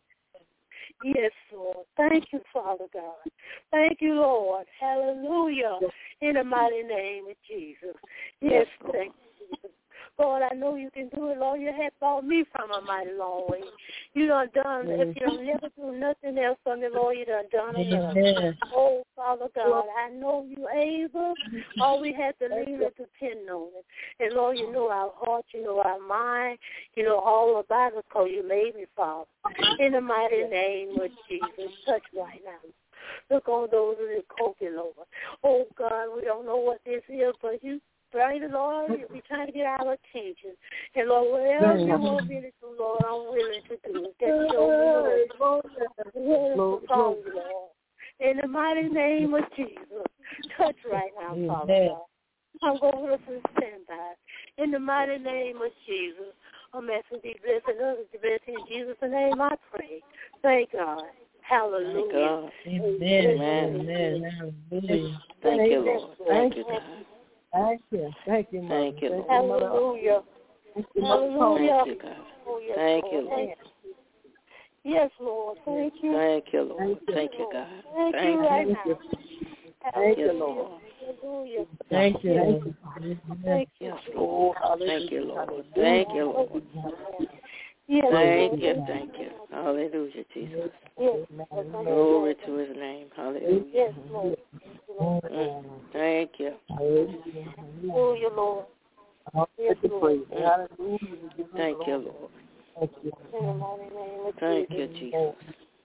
Yes, Lord. Thank you, Father God. Thank you, Lord. Hallelujah. In the mighty name of Jesus. Yes, thank you, Jesus. Lord, I know you can do it. Lord, you have brought me from a mighty long way. You done done. If you don't never do nothing else for me, Lord, you done enough. Oh, Father God, I know you're able. All we have to lean and depend on it. And, Lord, you know our heart, you know our mind, you know all about us because you made me, Father. In the mighty name of Jesus, touch right now. Look on those in the COVID, Lord. Oh, God, we don't know what this is, but you bring it, Lord. We're trying to get our attention. And, Lord, whatever you want me to do, Lord, I'm willing to do it. Just show me, Lord. Willing to follow you, Lord. In the mighty name of Jesus, touch right now, Father God. I'm going to listen and stand by. In the mighty name of Jesus, I'm asking thee blessing others to bless in Jesus' name I pray. Thank God. Hallelujah. Thank God. Amen. Amen. Hallelujah. Thank you, Lord. Thank you, God. Thank you. Thank you, Mother. Thank you, Lord. Hallelujah. Hallelujah. Thank you, God. Thank you, Lord. Yes, Lord. Thank you. Thank you, Lord. Thank you, God. Thank you right now. Thank you, Lord. Hallelujah. Thank you. Thank you. Yes, Lord. Thank you, Lord. Thank you, Lord. Yes, thank you. Hallelujah, Jesus. Yes. Glory to his name. Hallelujah. Yes, Lord. Thank you. Hallelujah, Lord. Yes, Lord. Thank you, Lord. In the mighty name of Thank you, Jesus.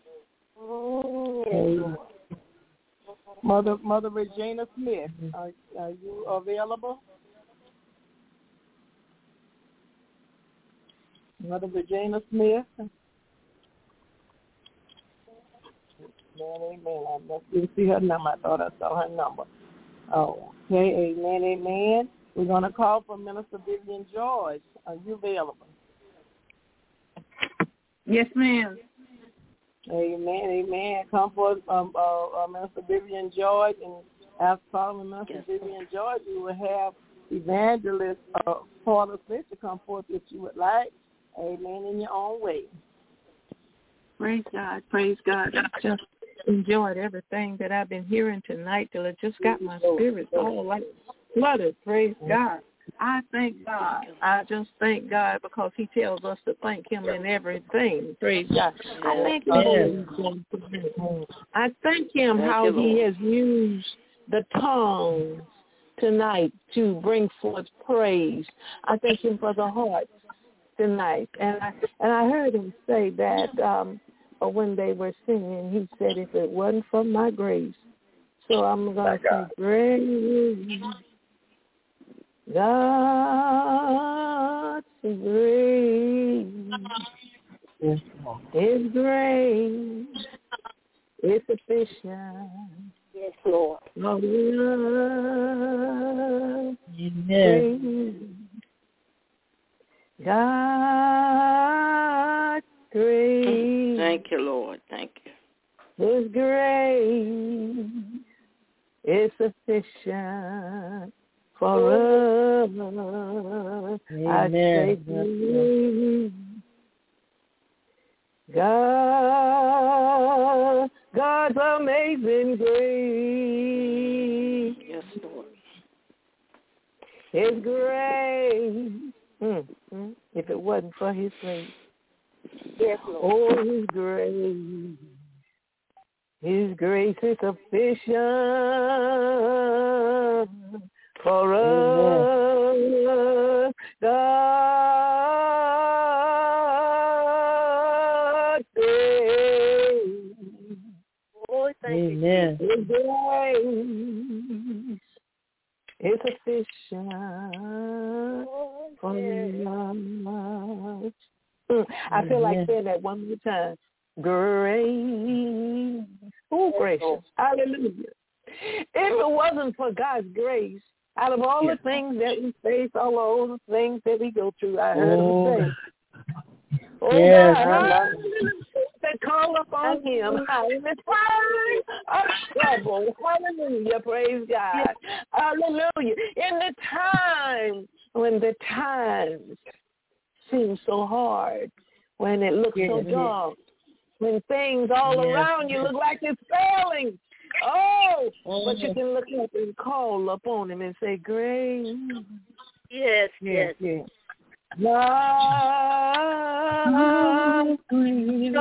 Yes, Lord. Mother Regina Smith, are you available? Mother Regina Smith. Amen. I must see her number. I thought I saw her number. Oh, okay. Amen. We're going to call for Minister Vivian George. Are you available? Yes, ma'am. Amen. Come forth, Minister Vivian George, and after calling Minister Vivian George, we will have Evangelist Paula Smith to come forth if you would like. Amen. In your own way. Praise God. I just enjoyed everything that I've been hearing tonight till it just got my spirit all like flooded. Praise God. I thank God. I just thank God because he tells us to thank him in everything. Praise God. I thank him. I thank him how he has used the tongue tonight to bring forth praise. I thank him for the heart tonight. And I heard him say that when they were singing, he said, if it wasn't for my grace. So I'm going to say, grace. God's grace is great. It's sufficient. Yes, Lord. Amen. God's grace. Thank you, Lord. Thank you. His grace is sufficient for us. Amen. God's amazing grace. Yes, Lord. His grace. If it wasn't for his grace. Yes, Lord. Oh, his grace. His grace is sufficient for us. God saves. Oh, thank Amen. His grace is sufficient for us. I feel like saying that one more time. Grace. Oh, gracious. Hallelujah. If it wasn't for God's grace, out of all the things that we face, all the things that we go through, I heard him say, God, that call upon him in the time of trouble. Hallelujah. Praise God. Hallelujah. In the time when the times seem so hard, when it looks so dark, when things all around you look like it's failing. But you can look up and call upon him and say, grace. Yes. Love queen.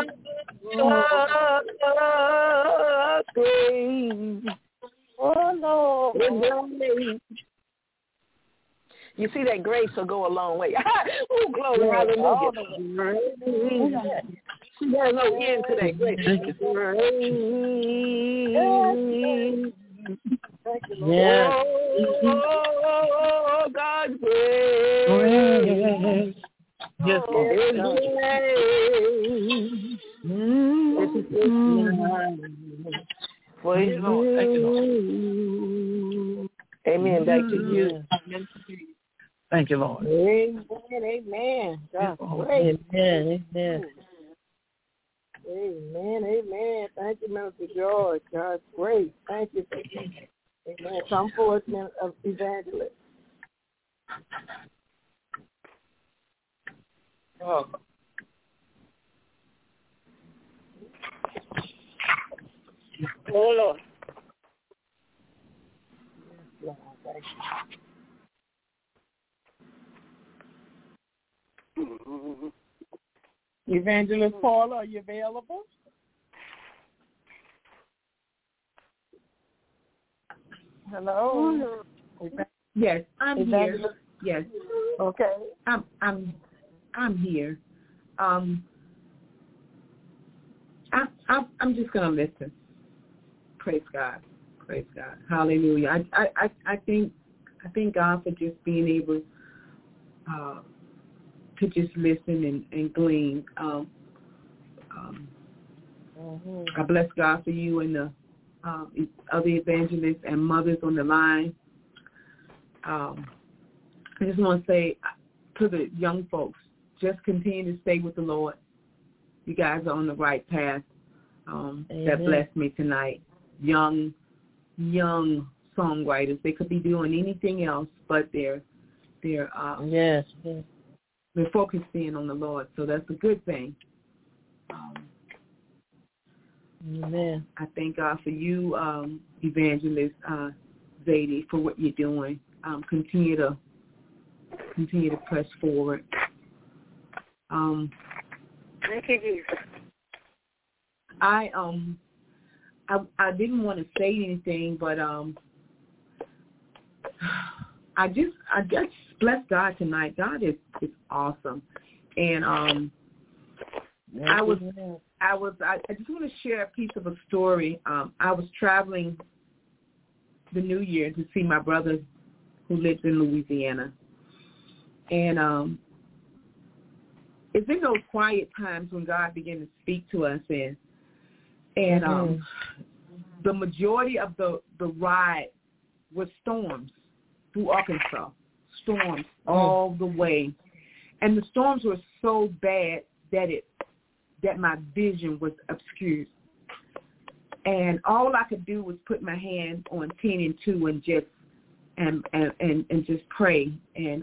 Oh, Lord. You see, that grace will go a long way. Oh, glory, hallelujah. There's no end to that grace. Yeah. Oh, God's grace. Yes, Praise Lord. Thank you, Lord. Amen. Back to you. Thank you, Lord. Amen. Amen. God, amen. Amen. Amen. Amen. Thank you, Minister George. God's great. Thank you. Amen. Come forth, evangelist. Oh. Oh, Lord. Yes, Lord. Thank you. Evangelist Paula, are you available? Hello. Yes, I'm here. Yes. Okay. I'm here. I'm just gonna listen. Praise God. Praise God. Hallelujah. I thank God for just being able to just listen and glean. I bless God for you and the other evangelists and mothers on the line. I just want to say to the young folks, just continue to stay with the Lord. You guys are on the right path. That blessed me tonight. Young songwriters. They could be doing anything else, but they're focusing on the Lord. So that's a good thing. Amen. I thank God for you, Evangelist Zadie, for what you're doing. Continue to press forward. Thank you, Jesus. I didn't want to say anything, but I just bless God tonight. God is awesome, and I just want to share a piece of a story. I was traveling the New Year to see my brother who lives in Louisiana, and it's in those quiet times when God began to speak to us, and the majority of the ride was storms through Arkansas, storms all the way, and the storms were so bad that my vision was obscured, and all I could do was put my hand on 10 and 2 and just pray, and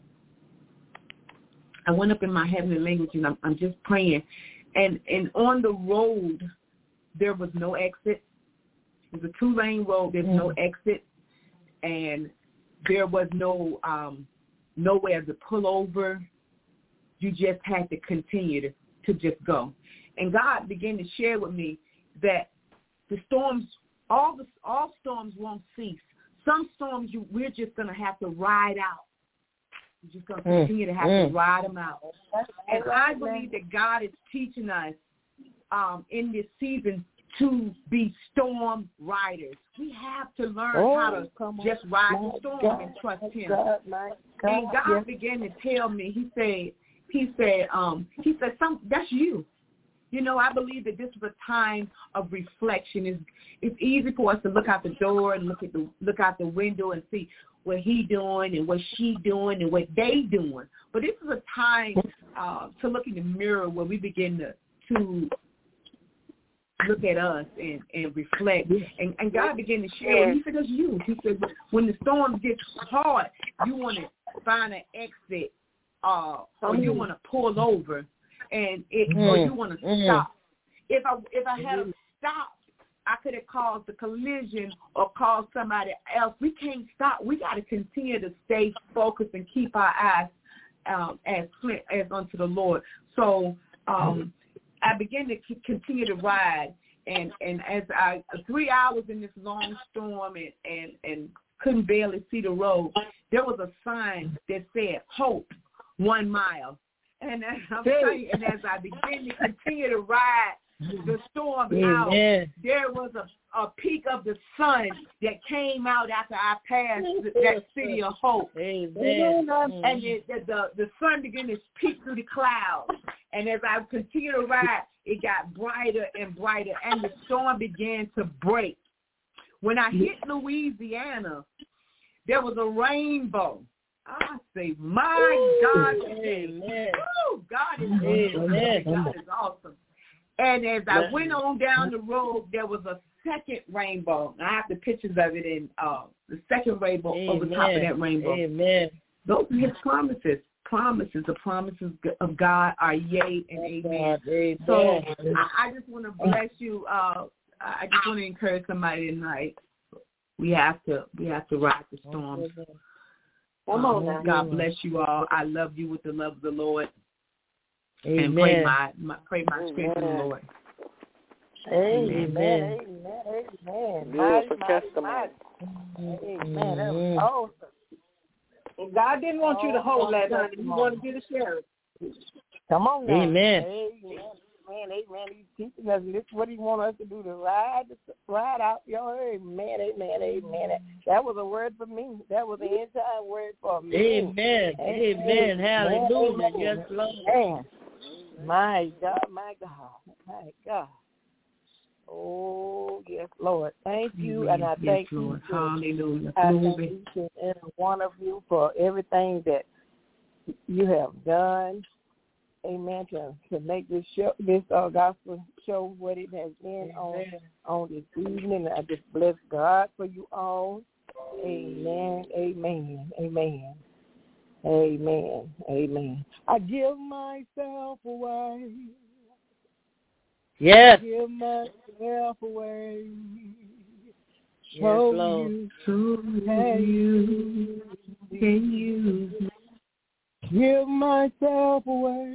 I went up in my heavenly language and I'm just praying, and on the road there was no exit. It was a 2-lane road. There's no exit, and there was no nowhere to pull over. You just had to continue to just go. And God began to share with me that the storms, all storms won't cease. Some storms we're just going to have to ride out. We're just going to continue to have to ride them out. And I believe that God is teaching us in this season to be storm riders. We have to learn how to just ride the storm and trust Him. And God began to tell me. He said, that's you. You know, I believe that this is a time of reflection. It's easy for us to look out the door and look out the window and see what he doing and what she doing and what they doing. But this is a time to look in the mirror where we begin to look at us and reflect. And God began to share. He said, that's you. He said, when the storm gets hard, you want to find an exit or you want to pull over or you want to stop. If I had stopped, I could have caused a collision or caused somebody else. We can't stop. We got to continue to stay focused and keep our eyes as unto the Lord. So I began to continue to ride, and as 3 hours in this long storm and couldn't barely see the road, there was a sign that said "Hope 1 mile." And I'm telling you, and as I began to continue to ride the storm out, there was a peak of the sun that came out after I passed that city of hope. Amen. And the sun began to peek through the clouds. And as I continued to ride, it got brighter and brighter, and the storm began to break. When I hit Louisiana, there was a rainbow. I say, my God, God is awesome. God is awesome. And as I went on down the road, there was a second rainbow. I have the pictures of it in the second rainbow over top of that rainbow. Amen. Those are his promises. The promises of God are yea and amen. So I just want to bless you. I just want to encourage somebody tonight. We have to ride the storms. Come on now. God bless you all. I love you with the love of the Lord. Amen. And pray my strength in the Lord. Amen. Beautiful testimony. Amen. That was awesome. And God didn't want you to hold that, honey. He wanted you to share it. Come on now. Amen. Amen. He's teaching us. This is what he wants us to do, to ride out. Amen. That was a word for me. That was the entire word for me. Amen. Hallelujah. Yes, Lord. Amen. My God. Oh, yes, Lord. Thank you, and I thank you. Hallelujah. I thank each and every one of you for everything that you have done. Amen. To make this show, this gospel show what it has been on this evening. I just bless God for you all. Amen. I give myself away. Yes. Give myself away. Yes, Lord. You can use me. Give myself away.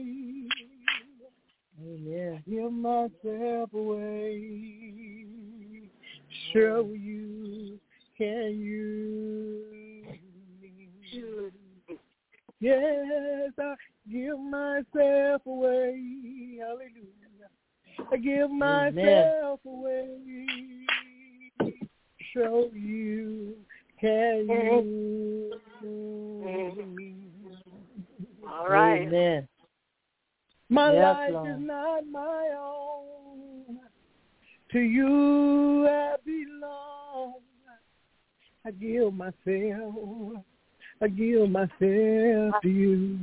Amen. Give myself away. Show you can use me. Yes, I give myself away. Hallelujah. I give myself away. Show you can use me. All right. Amen. My life Lord. is not my own. To you I belong. I give myself to you.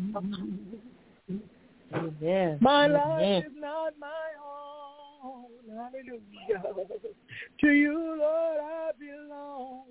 Amen. My life is not my own. Hallelujah. To you, Lord, I belong.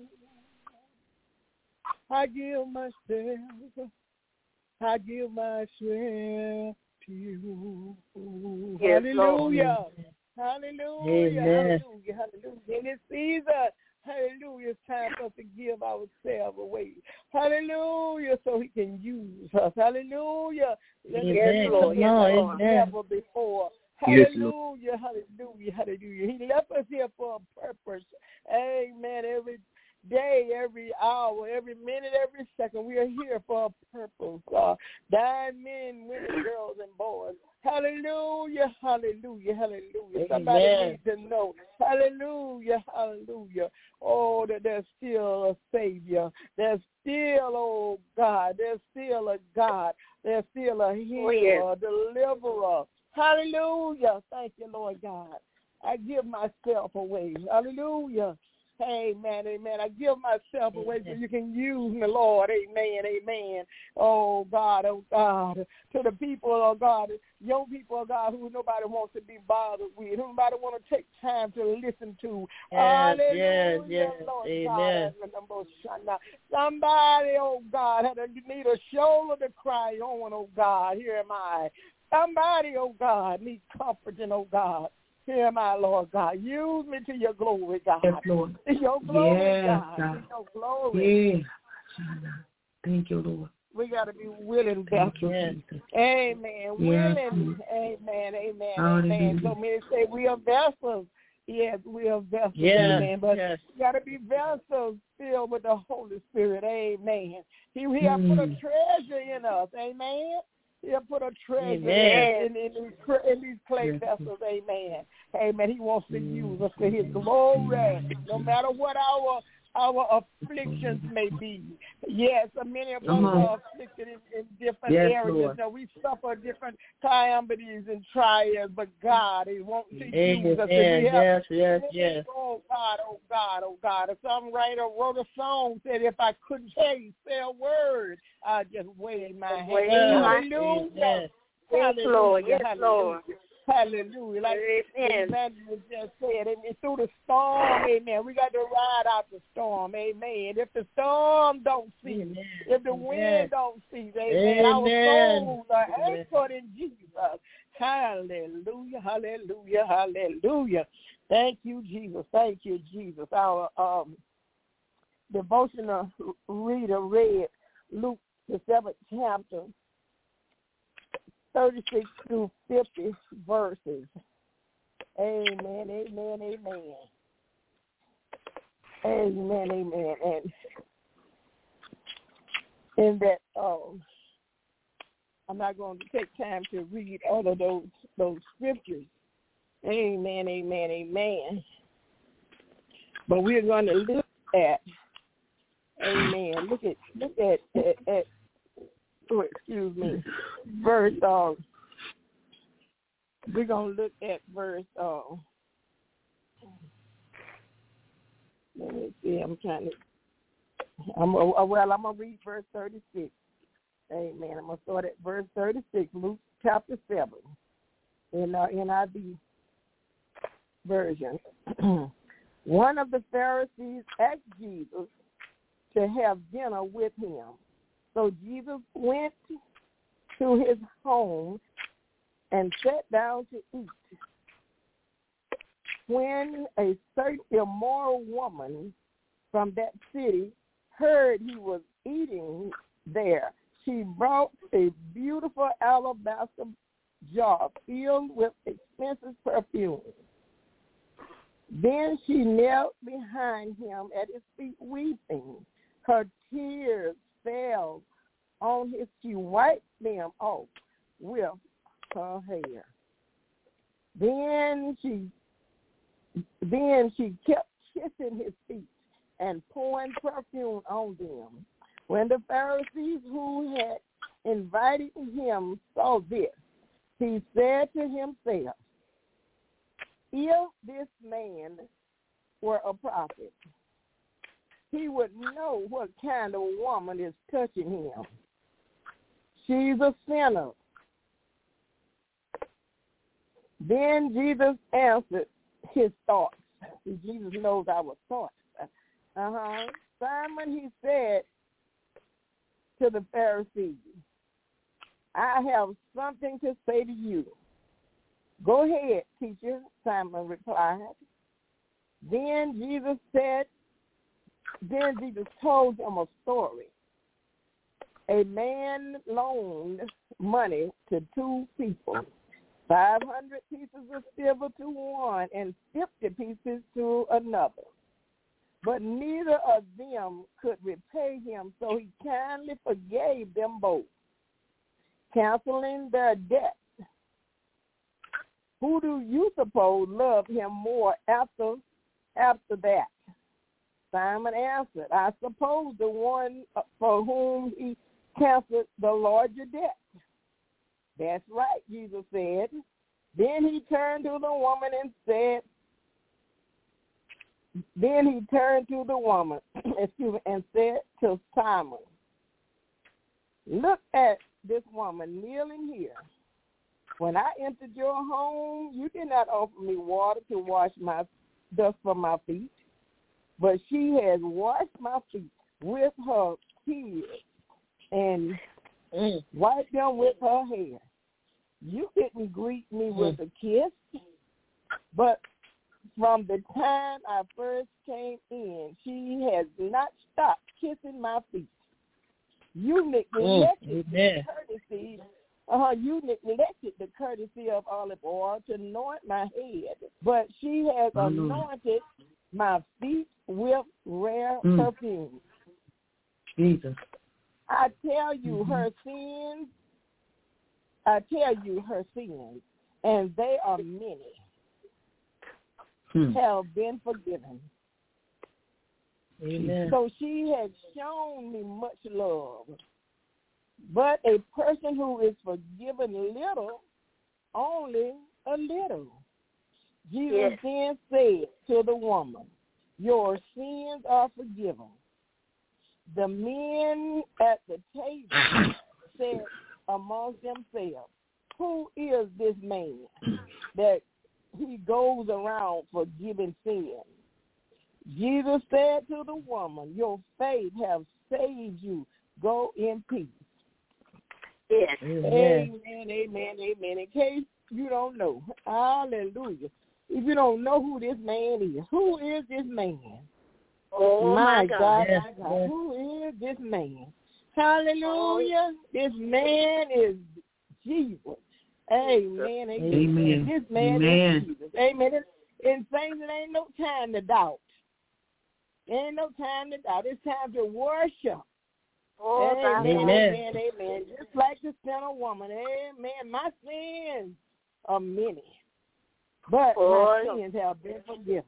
I give myself. I give my strength to you. Yes, hallelujah. Lord. Hallelujah. Amen. Hallelujah. In this season, hallelujah, it's time for us to give ourselves away. Hallelujah, so he can use us. Hallelujah. Amen. Lord. Come on, Never before. Yes, Hallelujah, hallelujah. He left us here for a purpose. Amen. Every day, every hour, every minute, every second, we are here for a purpose. Dying men, women, girls, and boys. Hallelujah. Somebody needs to know. Hallelujah. Oh, that there's still a Savior. There's still, oh God, there's still a God. There's still a healer, a deliverer. Hallelujah. Thank you, Lord God. I give myself away. Hallelujah. Amen. I give myself away so you can use me, Lord. Amen. Oh, God. To the people, oh, God, young people, oh, God, who nobody wants to be bothered with, who nobody want to take time to listen to. Hallelujah, Lord. Amen. God. Somebody, oh, God, need a shoulder to cry on, oh, God. Here am I. Somebody, oh, God, needs comforting, oh, God. Here, my Lord God. Use me to your glory, God. Yes, Lord. To your glory, yes, God. To your glory. Yeah. Thank you, Lord. We got to be willing vessels. Yes. Amen. Willing. Amen. Amen. So many say we are vessels. Yes, we are vessels. Yes. Amen. But we got to be vessels filled with the Holy Spirit. Amen. He has put a treasure in us. Amen. He'll put a treasure in these clay vessels. Amen. Amen. He wants to use us for his glory, no matter what our afflictions may be. Yes, many of us are afflicted in different areas. Lord. So we suffer different calamities and trials, but God, he wants to use us. Yes. Oh, God. A songwriter wrote a song, said, if I couldn't say a word, I'd just wave my hand. Hallelujah. Yes, Lord. Yes, Lord. Hallelujah. Like Evangelist just said, and through the storm, amen, we got to ride out the storm, amen. If the storm don't cease, if the wind don't cease, amen, our souls are anchored in Jesus. Hallelujah, hallelujah, hallelujah. Thank you, Jesus. Thank you, Jesus. Our devotional reader read Luke, the 7th chapter, 36 through 50 verses. Amen, amen, amen. Amen, amen. And in that, I'm not going to take time to read all of those scriptures. Amen, amen, amen. But we're going to look at, amen, look at verse, we're going to look at verse, let me see, I'm going to read verse 36. Amen. I'm going to start at verse 36, Luke chapter 7, in NIV version. One of the Pharisees asked Jesus to have dinner with him. So Jesus went to his home and sat down to eat. When a certain immoral woman from that city heard he was eating there, she brought a beautiful alabaster jar filled with expensive perfume. Then she knelt behind him at his feet weeping. Her tears fell on his, she wiped them off with her hair. Then she kept kissing his feet and pouring perfume on them. When the Pharisees who had invited him saw this, he said to himself, if this man were a prophet, he would know what kind of woman is touching him. She's a sinner. Then Jesus answered his thoughts. Jesus knows our thoughts. Simon, he said to the Pharisees, I have something to say to you. Go ahead, teacher, Simon replied. Then Jesus told him a story. A man loaned money to two people, 500 pieces of silver to one and 50 pieces to another. But neither of them could repay him, so he kindly forgave them both, canceling their debt. Who do you suppose loved him more after that? Simon answered, I suppose the one for whom he canceled the larger debt. That's right, Jesus said. Then he turned to the woman and said, and said to Simon, look at this woman kneeling here. When I entered your home, you did not offer me water to wash my dust from my feet, but she has washed my feet with her tears and wiped them with her hair. You didn't greet me with a kiss, but from the time I first came in, she has not stopped kissing my feet. You neglected the courtesy. You neglected the courtesy of olive oil to anoint my head, but she has anointed my feet with rare perfume. Jesus. I tell you her sins, and they are many, have been forgiven. Amen. So she has shown me much love. But a person who is forgiven little, only a little. Jesus then said to the woman, your sins are forgiven. The men at the table said amongst themselves, who is this man that he goes around forgiving sins? Jesus said to the woman, your faith has saved you. Go in peace. Yes. Amen, amen, amen. In case you don't know, hallelujah. If you don't know who this man is, who is this man? Oh, my God. My God. Who is this man? Hallelujah. This man is Jesus. Amen, amen. This man is Jesus. Amen. In things that ain't no time to doubt. Ain't no time to doubt. It's time to worship. Oh, amen, amen, amen. Just like the sinner woman. Amen. My sins are many, but my sins have been forgiven.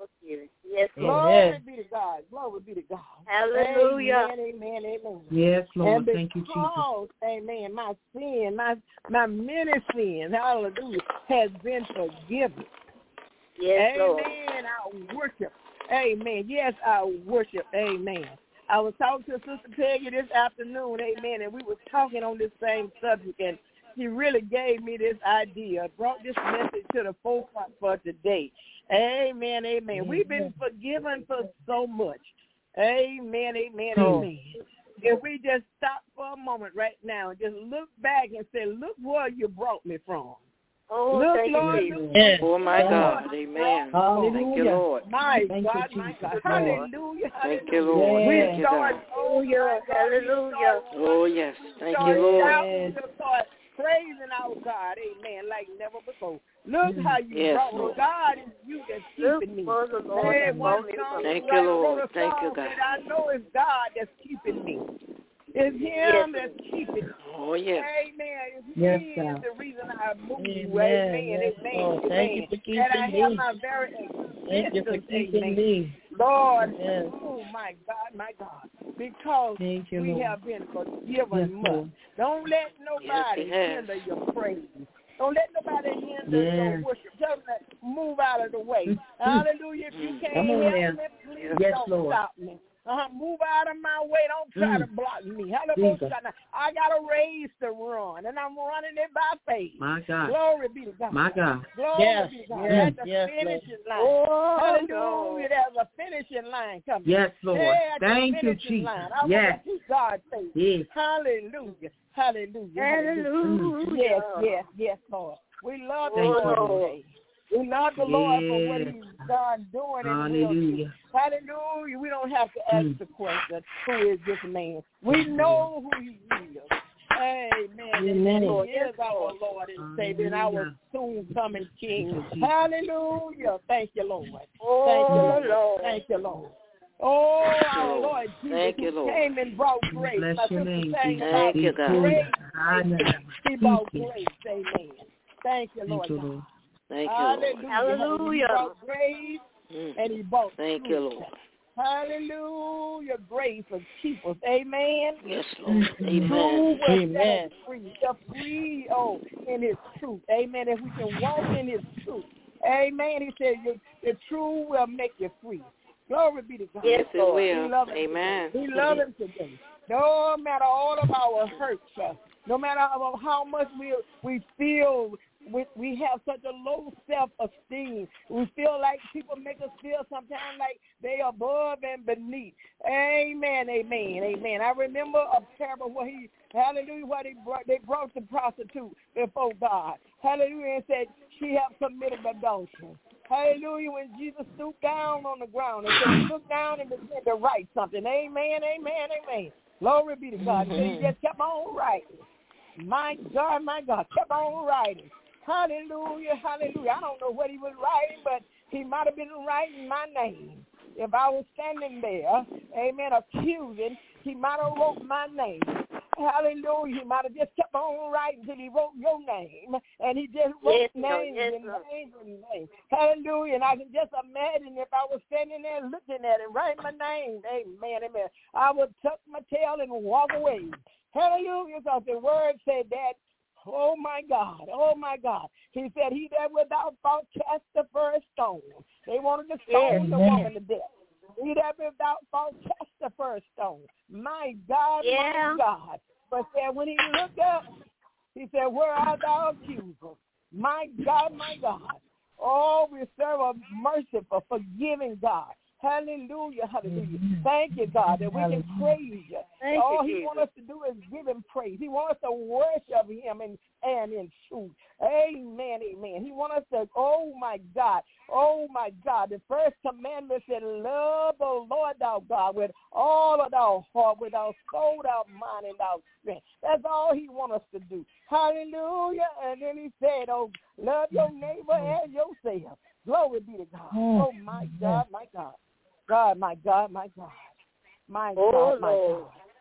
Yes, Lord. Glory be to God. Glory be to God. Hallelujah. Amen, amen. Yes, Lord. And thank you, Jesus. Amen, my sin, my many sins, hallelujah, has been forgiven. Yes, Lord. Amen. I worship. Amen. Yes, I worship. Amen. I was talking to Sister Peggy this afternoon, amen, and we were talking on this same subject, and she really gave me this idea, brought this message to the forefront for today. Amen, amen. We've been forgiven for so much. Amen, amen, amen. If we just stop for a moment right now and just look back and say, look where you brought me from. Oh, look, thank Lord, you. Yes. Oh, my God. Amen. Hallelujah. Thank you, Lord. My Thank God, you, my God. Jesus. Hallelujah. Thank you, Lord. We Thank you, start, God. Hallelujah. Hallelujah. Oh, yes. Thank start you, Lord. shouting, we start praising our God, amen, like never before. Look how you brought me. God is you that's keeping me. Thank you, Lord. Thank you, God. I know it's God that's keeping me. It's Him that's keeping me. Oh, yes. Amen. Yes, He God. is the reason I move. Amen. Yes, Lord. Thank you for keeping and I have me. my very Thank you for keeping amen. me. Lord, Yes. oh my God, because Thank you, we Lord. have been forgiven much. Lord. Don't let nobody hinder your praise. Don't let nobody hinder your worship. Just move out of the way. Hallelujah. If you can't help me, please don't stop me. Move out of my way. Don't try to block me. Hallelujah. I got a race to run, and I'm running it by faith. My God. Glory be to God. My God. Glory be to God. That's the finishing line. Oh, hallelujah. There's a finishing line coming. Yes, Lord. Thank you, Jesus. I want to see God's face. Yes. Hallelujah. Hallelujah. Hallelujah. Yes, Lord. We love Thank the you, Lord Lord. today. We love the Lord for what He's done doing in real Hallelujah. Hallelujah. We don't have to ask the question, who is this man? We know who He is. Amen. Amen. He is our Lord and Savior and our soon coming King. Hallelujah. Thank you, Lord. Thank you, Lord. Thank you, Lord. Oh, our Lord Jesus, Thank you, Lord. came and brought grace. Bless your name, Jesus. Thank you, God. Grace. He brought you. grace. Amen. Thank you, Lord. Thank you, Lord. Thank you, Hallelujah. Hallelujah. He brought grace and He brought Thank truth. you, Lord. Hallelujah. Grace will keep us. Amen. Yes, Lord. Amen. Truth will set Amen. us free. The free, in His truth. Amen. If we can walk in His truth. Amen. He said, the truth will make you free. Glory be to God. Yes, it will. We love Him. Amen. We love Him today. No matter all of our hurts, no matter how much we feel, we have such a low self-esteem. We feel like people make us feel sometimes like they are above and beneath. Amen, amen, amen. I remember a parable where they brought the prostitute before God. Hallelujah, and said she had committed adultery. Hallelujah, when Jesus stooped down on the ground and said, look down and begin to write something. Amen, amen, amen. Glory be to God. So he just kept on writing. My God, kept on writing. Hallelujah, hallelujah. I don't know what he was writing, but he might have been writing my name. If I was standing there, amen, accusing, he might have wrote my name. Hallelujah. He might have just kept on writing till he wrote your name. And he just wrote names and names and names. Hallelujah. And I can just imagine if I was standing there looking at him, writing my name. Amen, amen. I would tuck my tail and walk away. Hallelujah. Because the word said that. Oh, my God. Oh, my God. He said, he that without fault cast the first stone. They wanted to stone the woman to death. He that without fault cast the first stone. My God, my God. But said when he looked up, he said, where art thou accuser? My God, my God. Oh, we serve a merciful, forgiving God. Hallelujah, hallelujah. Thank you, God, that we can praise you. All he wants us to do is give him praise. He wants us to worship him and in truth. Amen, amen. He wants us to, oh my God, the first commandment said, love the Lord thou God with all of thy heart, with our soul, our mind, and our strength. That's all he wants us to do. Hallelujah. And then he said, oh, love your neighbor as yourself. Glory be to God. Oh, my God, my God. God, my God, my God. My God, my God.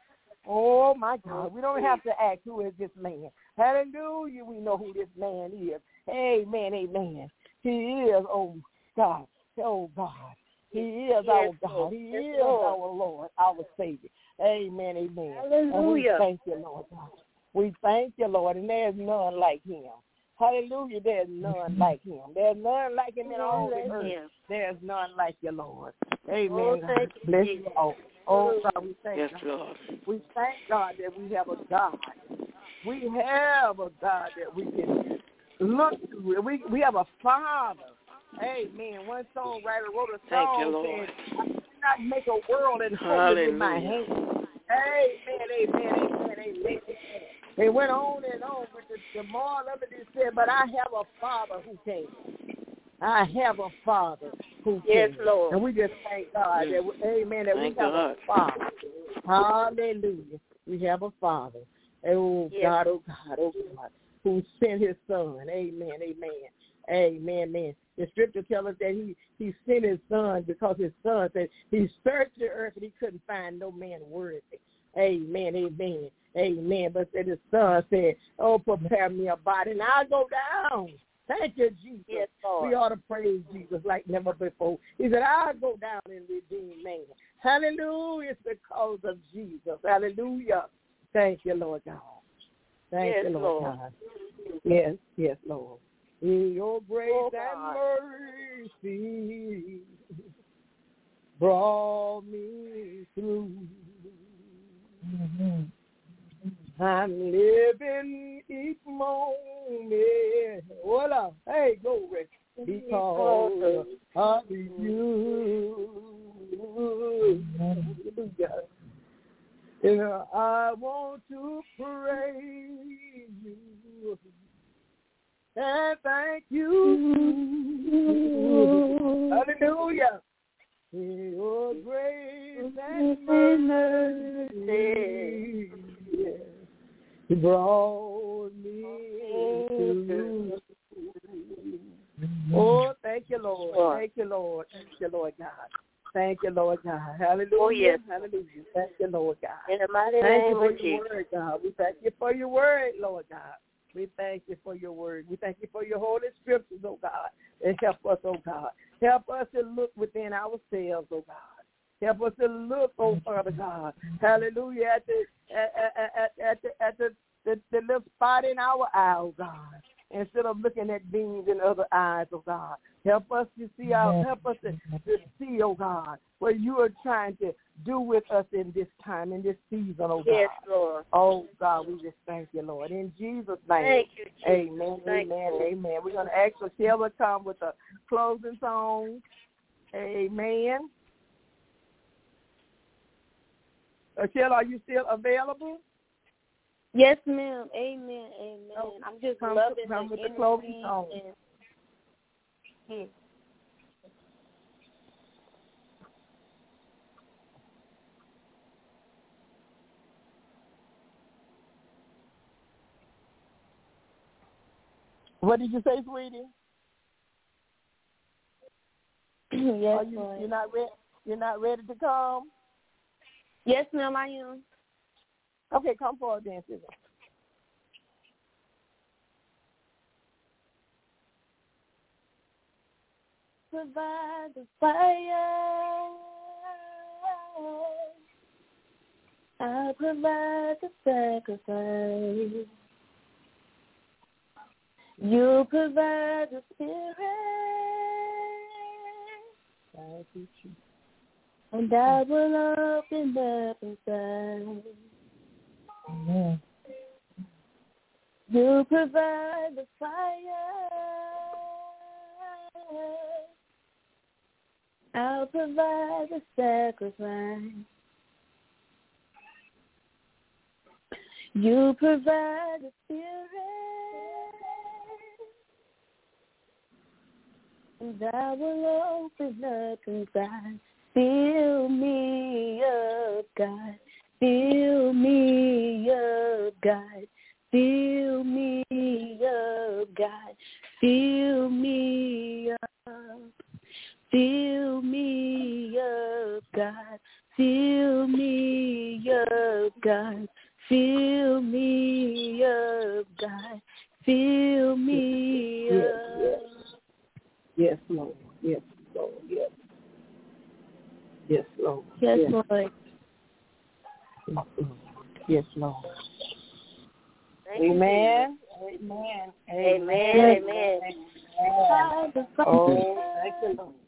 Oh, my God. We don't have to ask who is this man. Hallelujah. We know who this man is. Amen, amen. He is, oh, God. Oh, God. He is our God. He is our Lord, our Savior. Amen, amen. Hallelujah. And we thank you, Lord God. We thank you, Lord, and there's none like him. Hallelujah, there's none like him. There's none like him in all the earth. There's none like you, Lord. Amen. Bless you all. Oh, God, we thank you. Lord. We thank God that we have a God. We have a God that we can look to. We have a Father. Amen. One songwriter wrote a song saying, I cannot make a world and hold it with my hands. Amen, amen, amen, amen. They went on and on, but the moral of it is said, but I have a Father who can. I have a Father who can. Yes, Lord. And we just thank God that, amen, that we have a Father. Hallelujah. We have a Father. Oh, God, oh, God, oh, God, who sent his Son. Amen, amen. Amen, amen. The scripture tells us that he sent his Son because his Son said he searched the earth and he couldn't find no man worthy. Amen, amen, amen. But then his Son said, oh, prepare me a body, and I'll go down. Thank you, Jesus. Yes, Lord. We ought to praise Jesus like never before. He said, I'll go down and redeem man. Hallelujah. It's because of Jesus. Hallelujah. Thank you, Lord God. Thank you, Lord God. Yes, yes, Lord. In your grace and mercy brought me through. I'm living each moment. Voila. Hey, glory. Because of you. Yeah, I want to praise you and thank you. Hallelujah. Your grace and mercy brought me through. Oh, thank you, Lord. Thank you, Lord. Thank you, Lord God. Thank you, Lord God. Hallelujah. Oh, yes. Hallelujah. Thank you, Lord God. In the mighty thank name you for of your Jesus. word, God. We thank you for your word, Lord God. We thank you for your word. We thank you for your holy scriptures, oh God. And help us, oh God. Help us to look within ourselves, oh God. Help us to look, oh Father God. Hallelujah. At the little spot in our eye, oh God. Instead of looking at beings in other eyes, oh God. Help us to see help us to see, oh God, what you are trying to do with us in this time, in this season, oh God. Yes, Lord. Oh God, we just thank you, Lord. In Jesus' name. Thank you, Jesus. Amen, thank amen, you. amen. We're going to ask Sheila to come with a closing song. Amen. Sheila, are you still available? Yes, ma'am. Amen. Amen. Oh, I'm just come loving with the closing song. What did you say, sweetie? Yes, you're not ready. You're not ready to come. Yes, ma'am, I am. Okay, come forward then, Susan. Provide the fire. I provide the sacrifice. You provide the spirit. And I will open up inside. Amen. You provide the fire. I'll provide the sacrifice. You provide the spirit. And I will open up inside. Fill me up, God. Fill me up, God. Fill me up, God. Fill me up. Fill me up, God. Fill me up, God. Fill me up, God. Fill me up. Yes, Lord. Yes, Lord. Yes. Yes, Lord. Yes, Lord. Yes, Lord. Amen. Amen. Amen. Amen. Oh, thank you, Lord.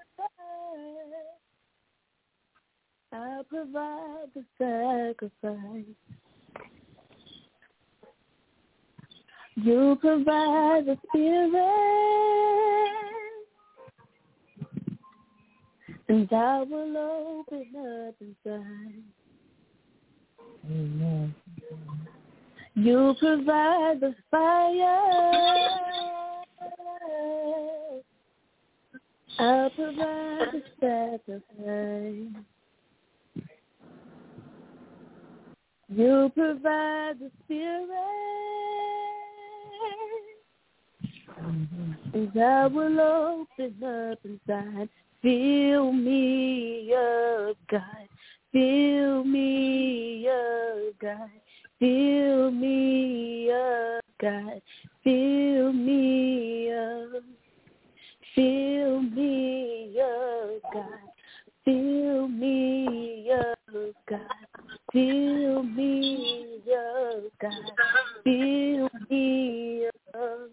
I provide the sacrifice. You provide the spirit. And I will open up inside. Amen. You provide the fire. I'll provide the sacrifice. You provide the spirit. And I will open up inside. Fill me up, God. Fill me up, God. Fill me up, God. Fill me up. Fill me up, God. Fill me up, God. Fill me up, God. Fill me up.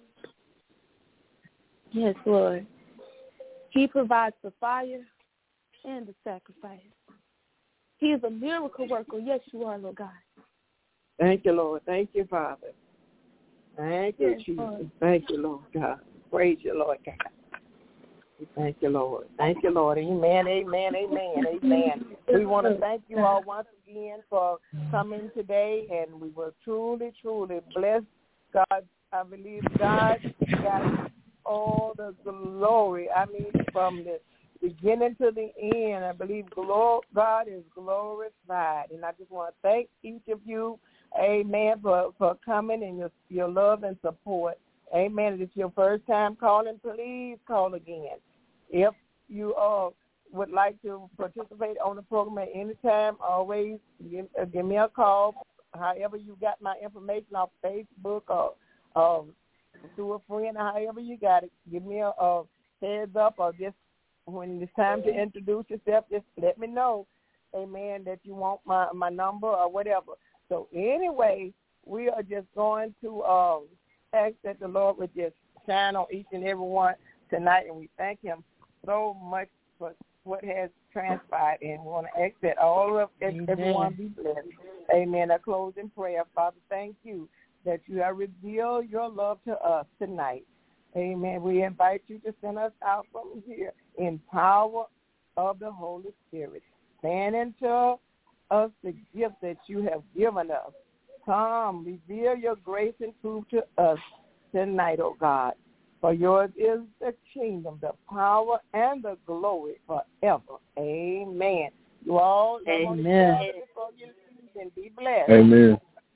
Yes, Lord. He provides the fire and the sacrifice. He is a miracle worker. Yes, you are, Lord God. Thank you, Lord. Thank you, Father. Thank you, Jesus. Lord. Thank you, Lord God. Praise you, Lord God. Thank you, Lord. Thank you, Lord. Amen, amen, amen, amen. We want to thank you all once again for coming today, and we were truly, truly blessed. God, I believe God got all the glory. I mean, from the beginning to the end, I believe God is glorified. And I just want to thank each of you, amen, for coming and your love and support. Amen. If it's your first time calling, please call again. If you would like to participate on the program at any time, always give me a call. However you got my information off Facebook or through a friend, or however you got it, give me a heads up, or just when it's time to introduce yourself, just let me know, amen, that you want my number or whatever. So anyway, we are just going to ask that the Lord would just shine on each and every one tonight, and we thank him so much for what has transpired, and we want to ask that all of everyone be blessed. Amen. A closing prayer. Father, thank you that you have revealed your love to us tonight. Amen. We invite you to send us out from here in power of the Holy Spirit. Send into us the gift that you have given us. Come, reveal your grace and truth to us tonight, O God. For yours is the kingdom, the power, and the glory forever. Amen. You all, amen. Before you leave, and be blessed. Amen.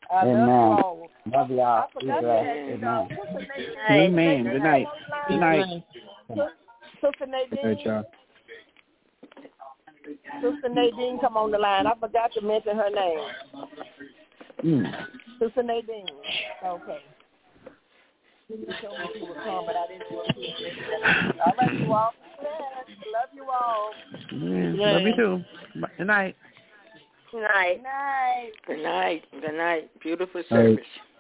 I love you all. Love y'all. Be blessed. Amen. Good night. Good night. Sister Nadine. Hey, y'all. Sister Nadine, come on the line. I forgot to mention her name. Sister Nadine. Okay. You told me she would come, but I didn't do it. I love you all. Love you all. Love you too. Good night. Good night. Good night. Good night. Beautiful service.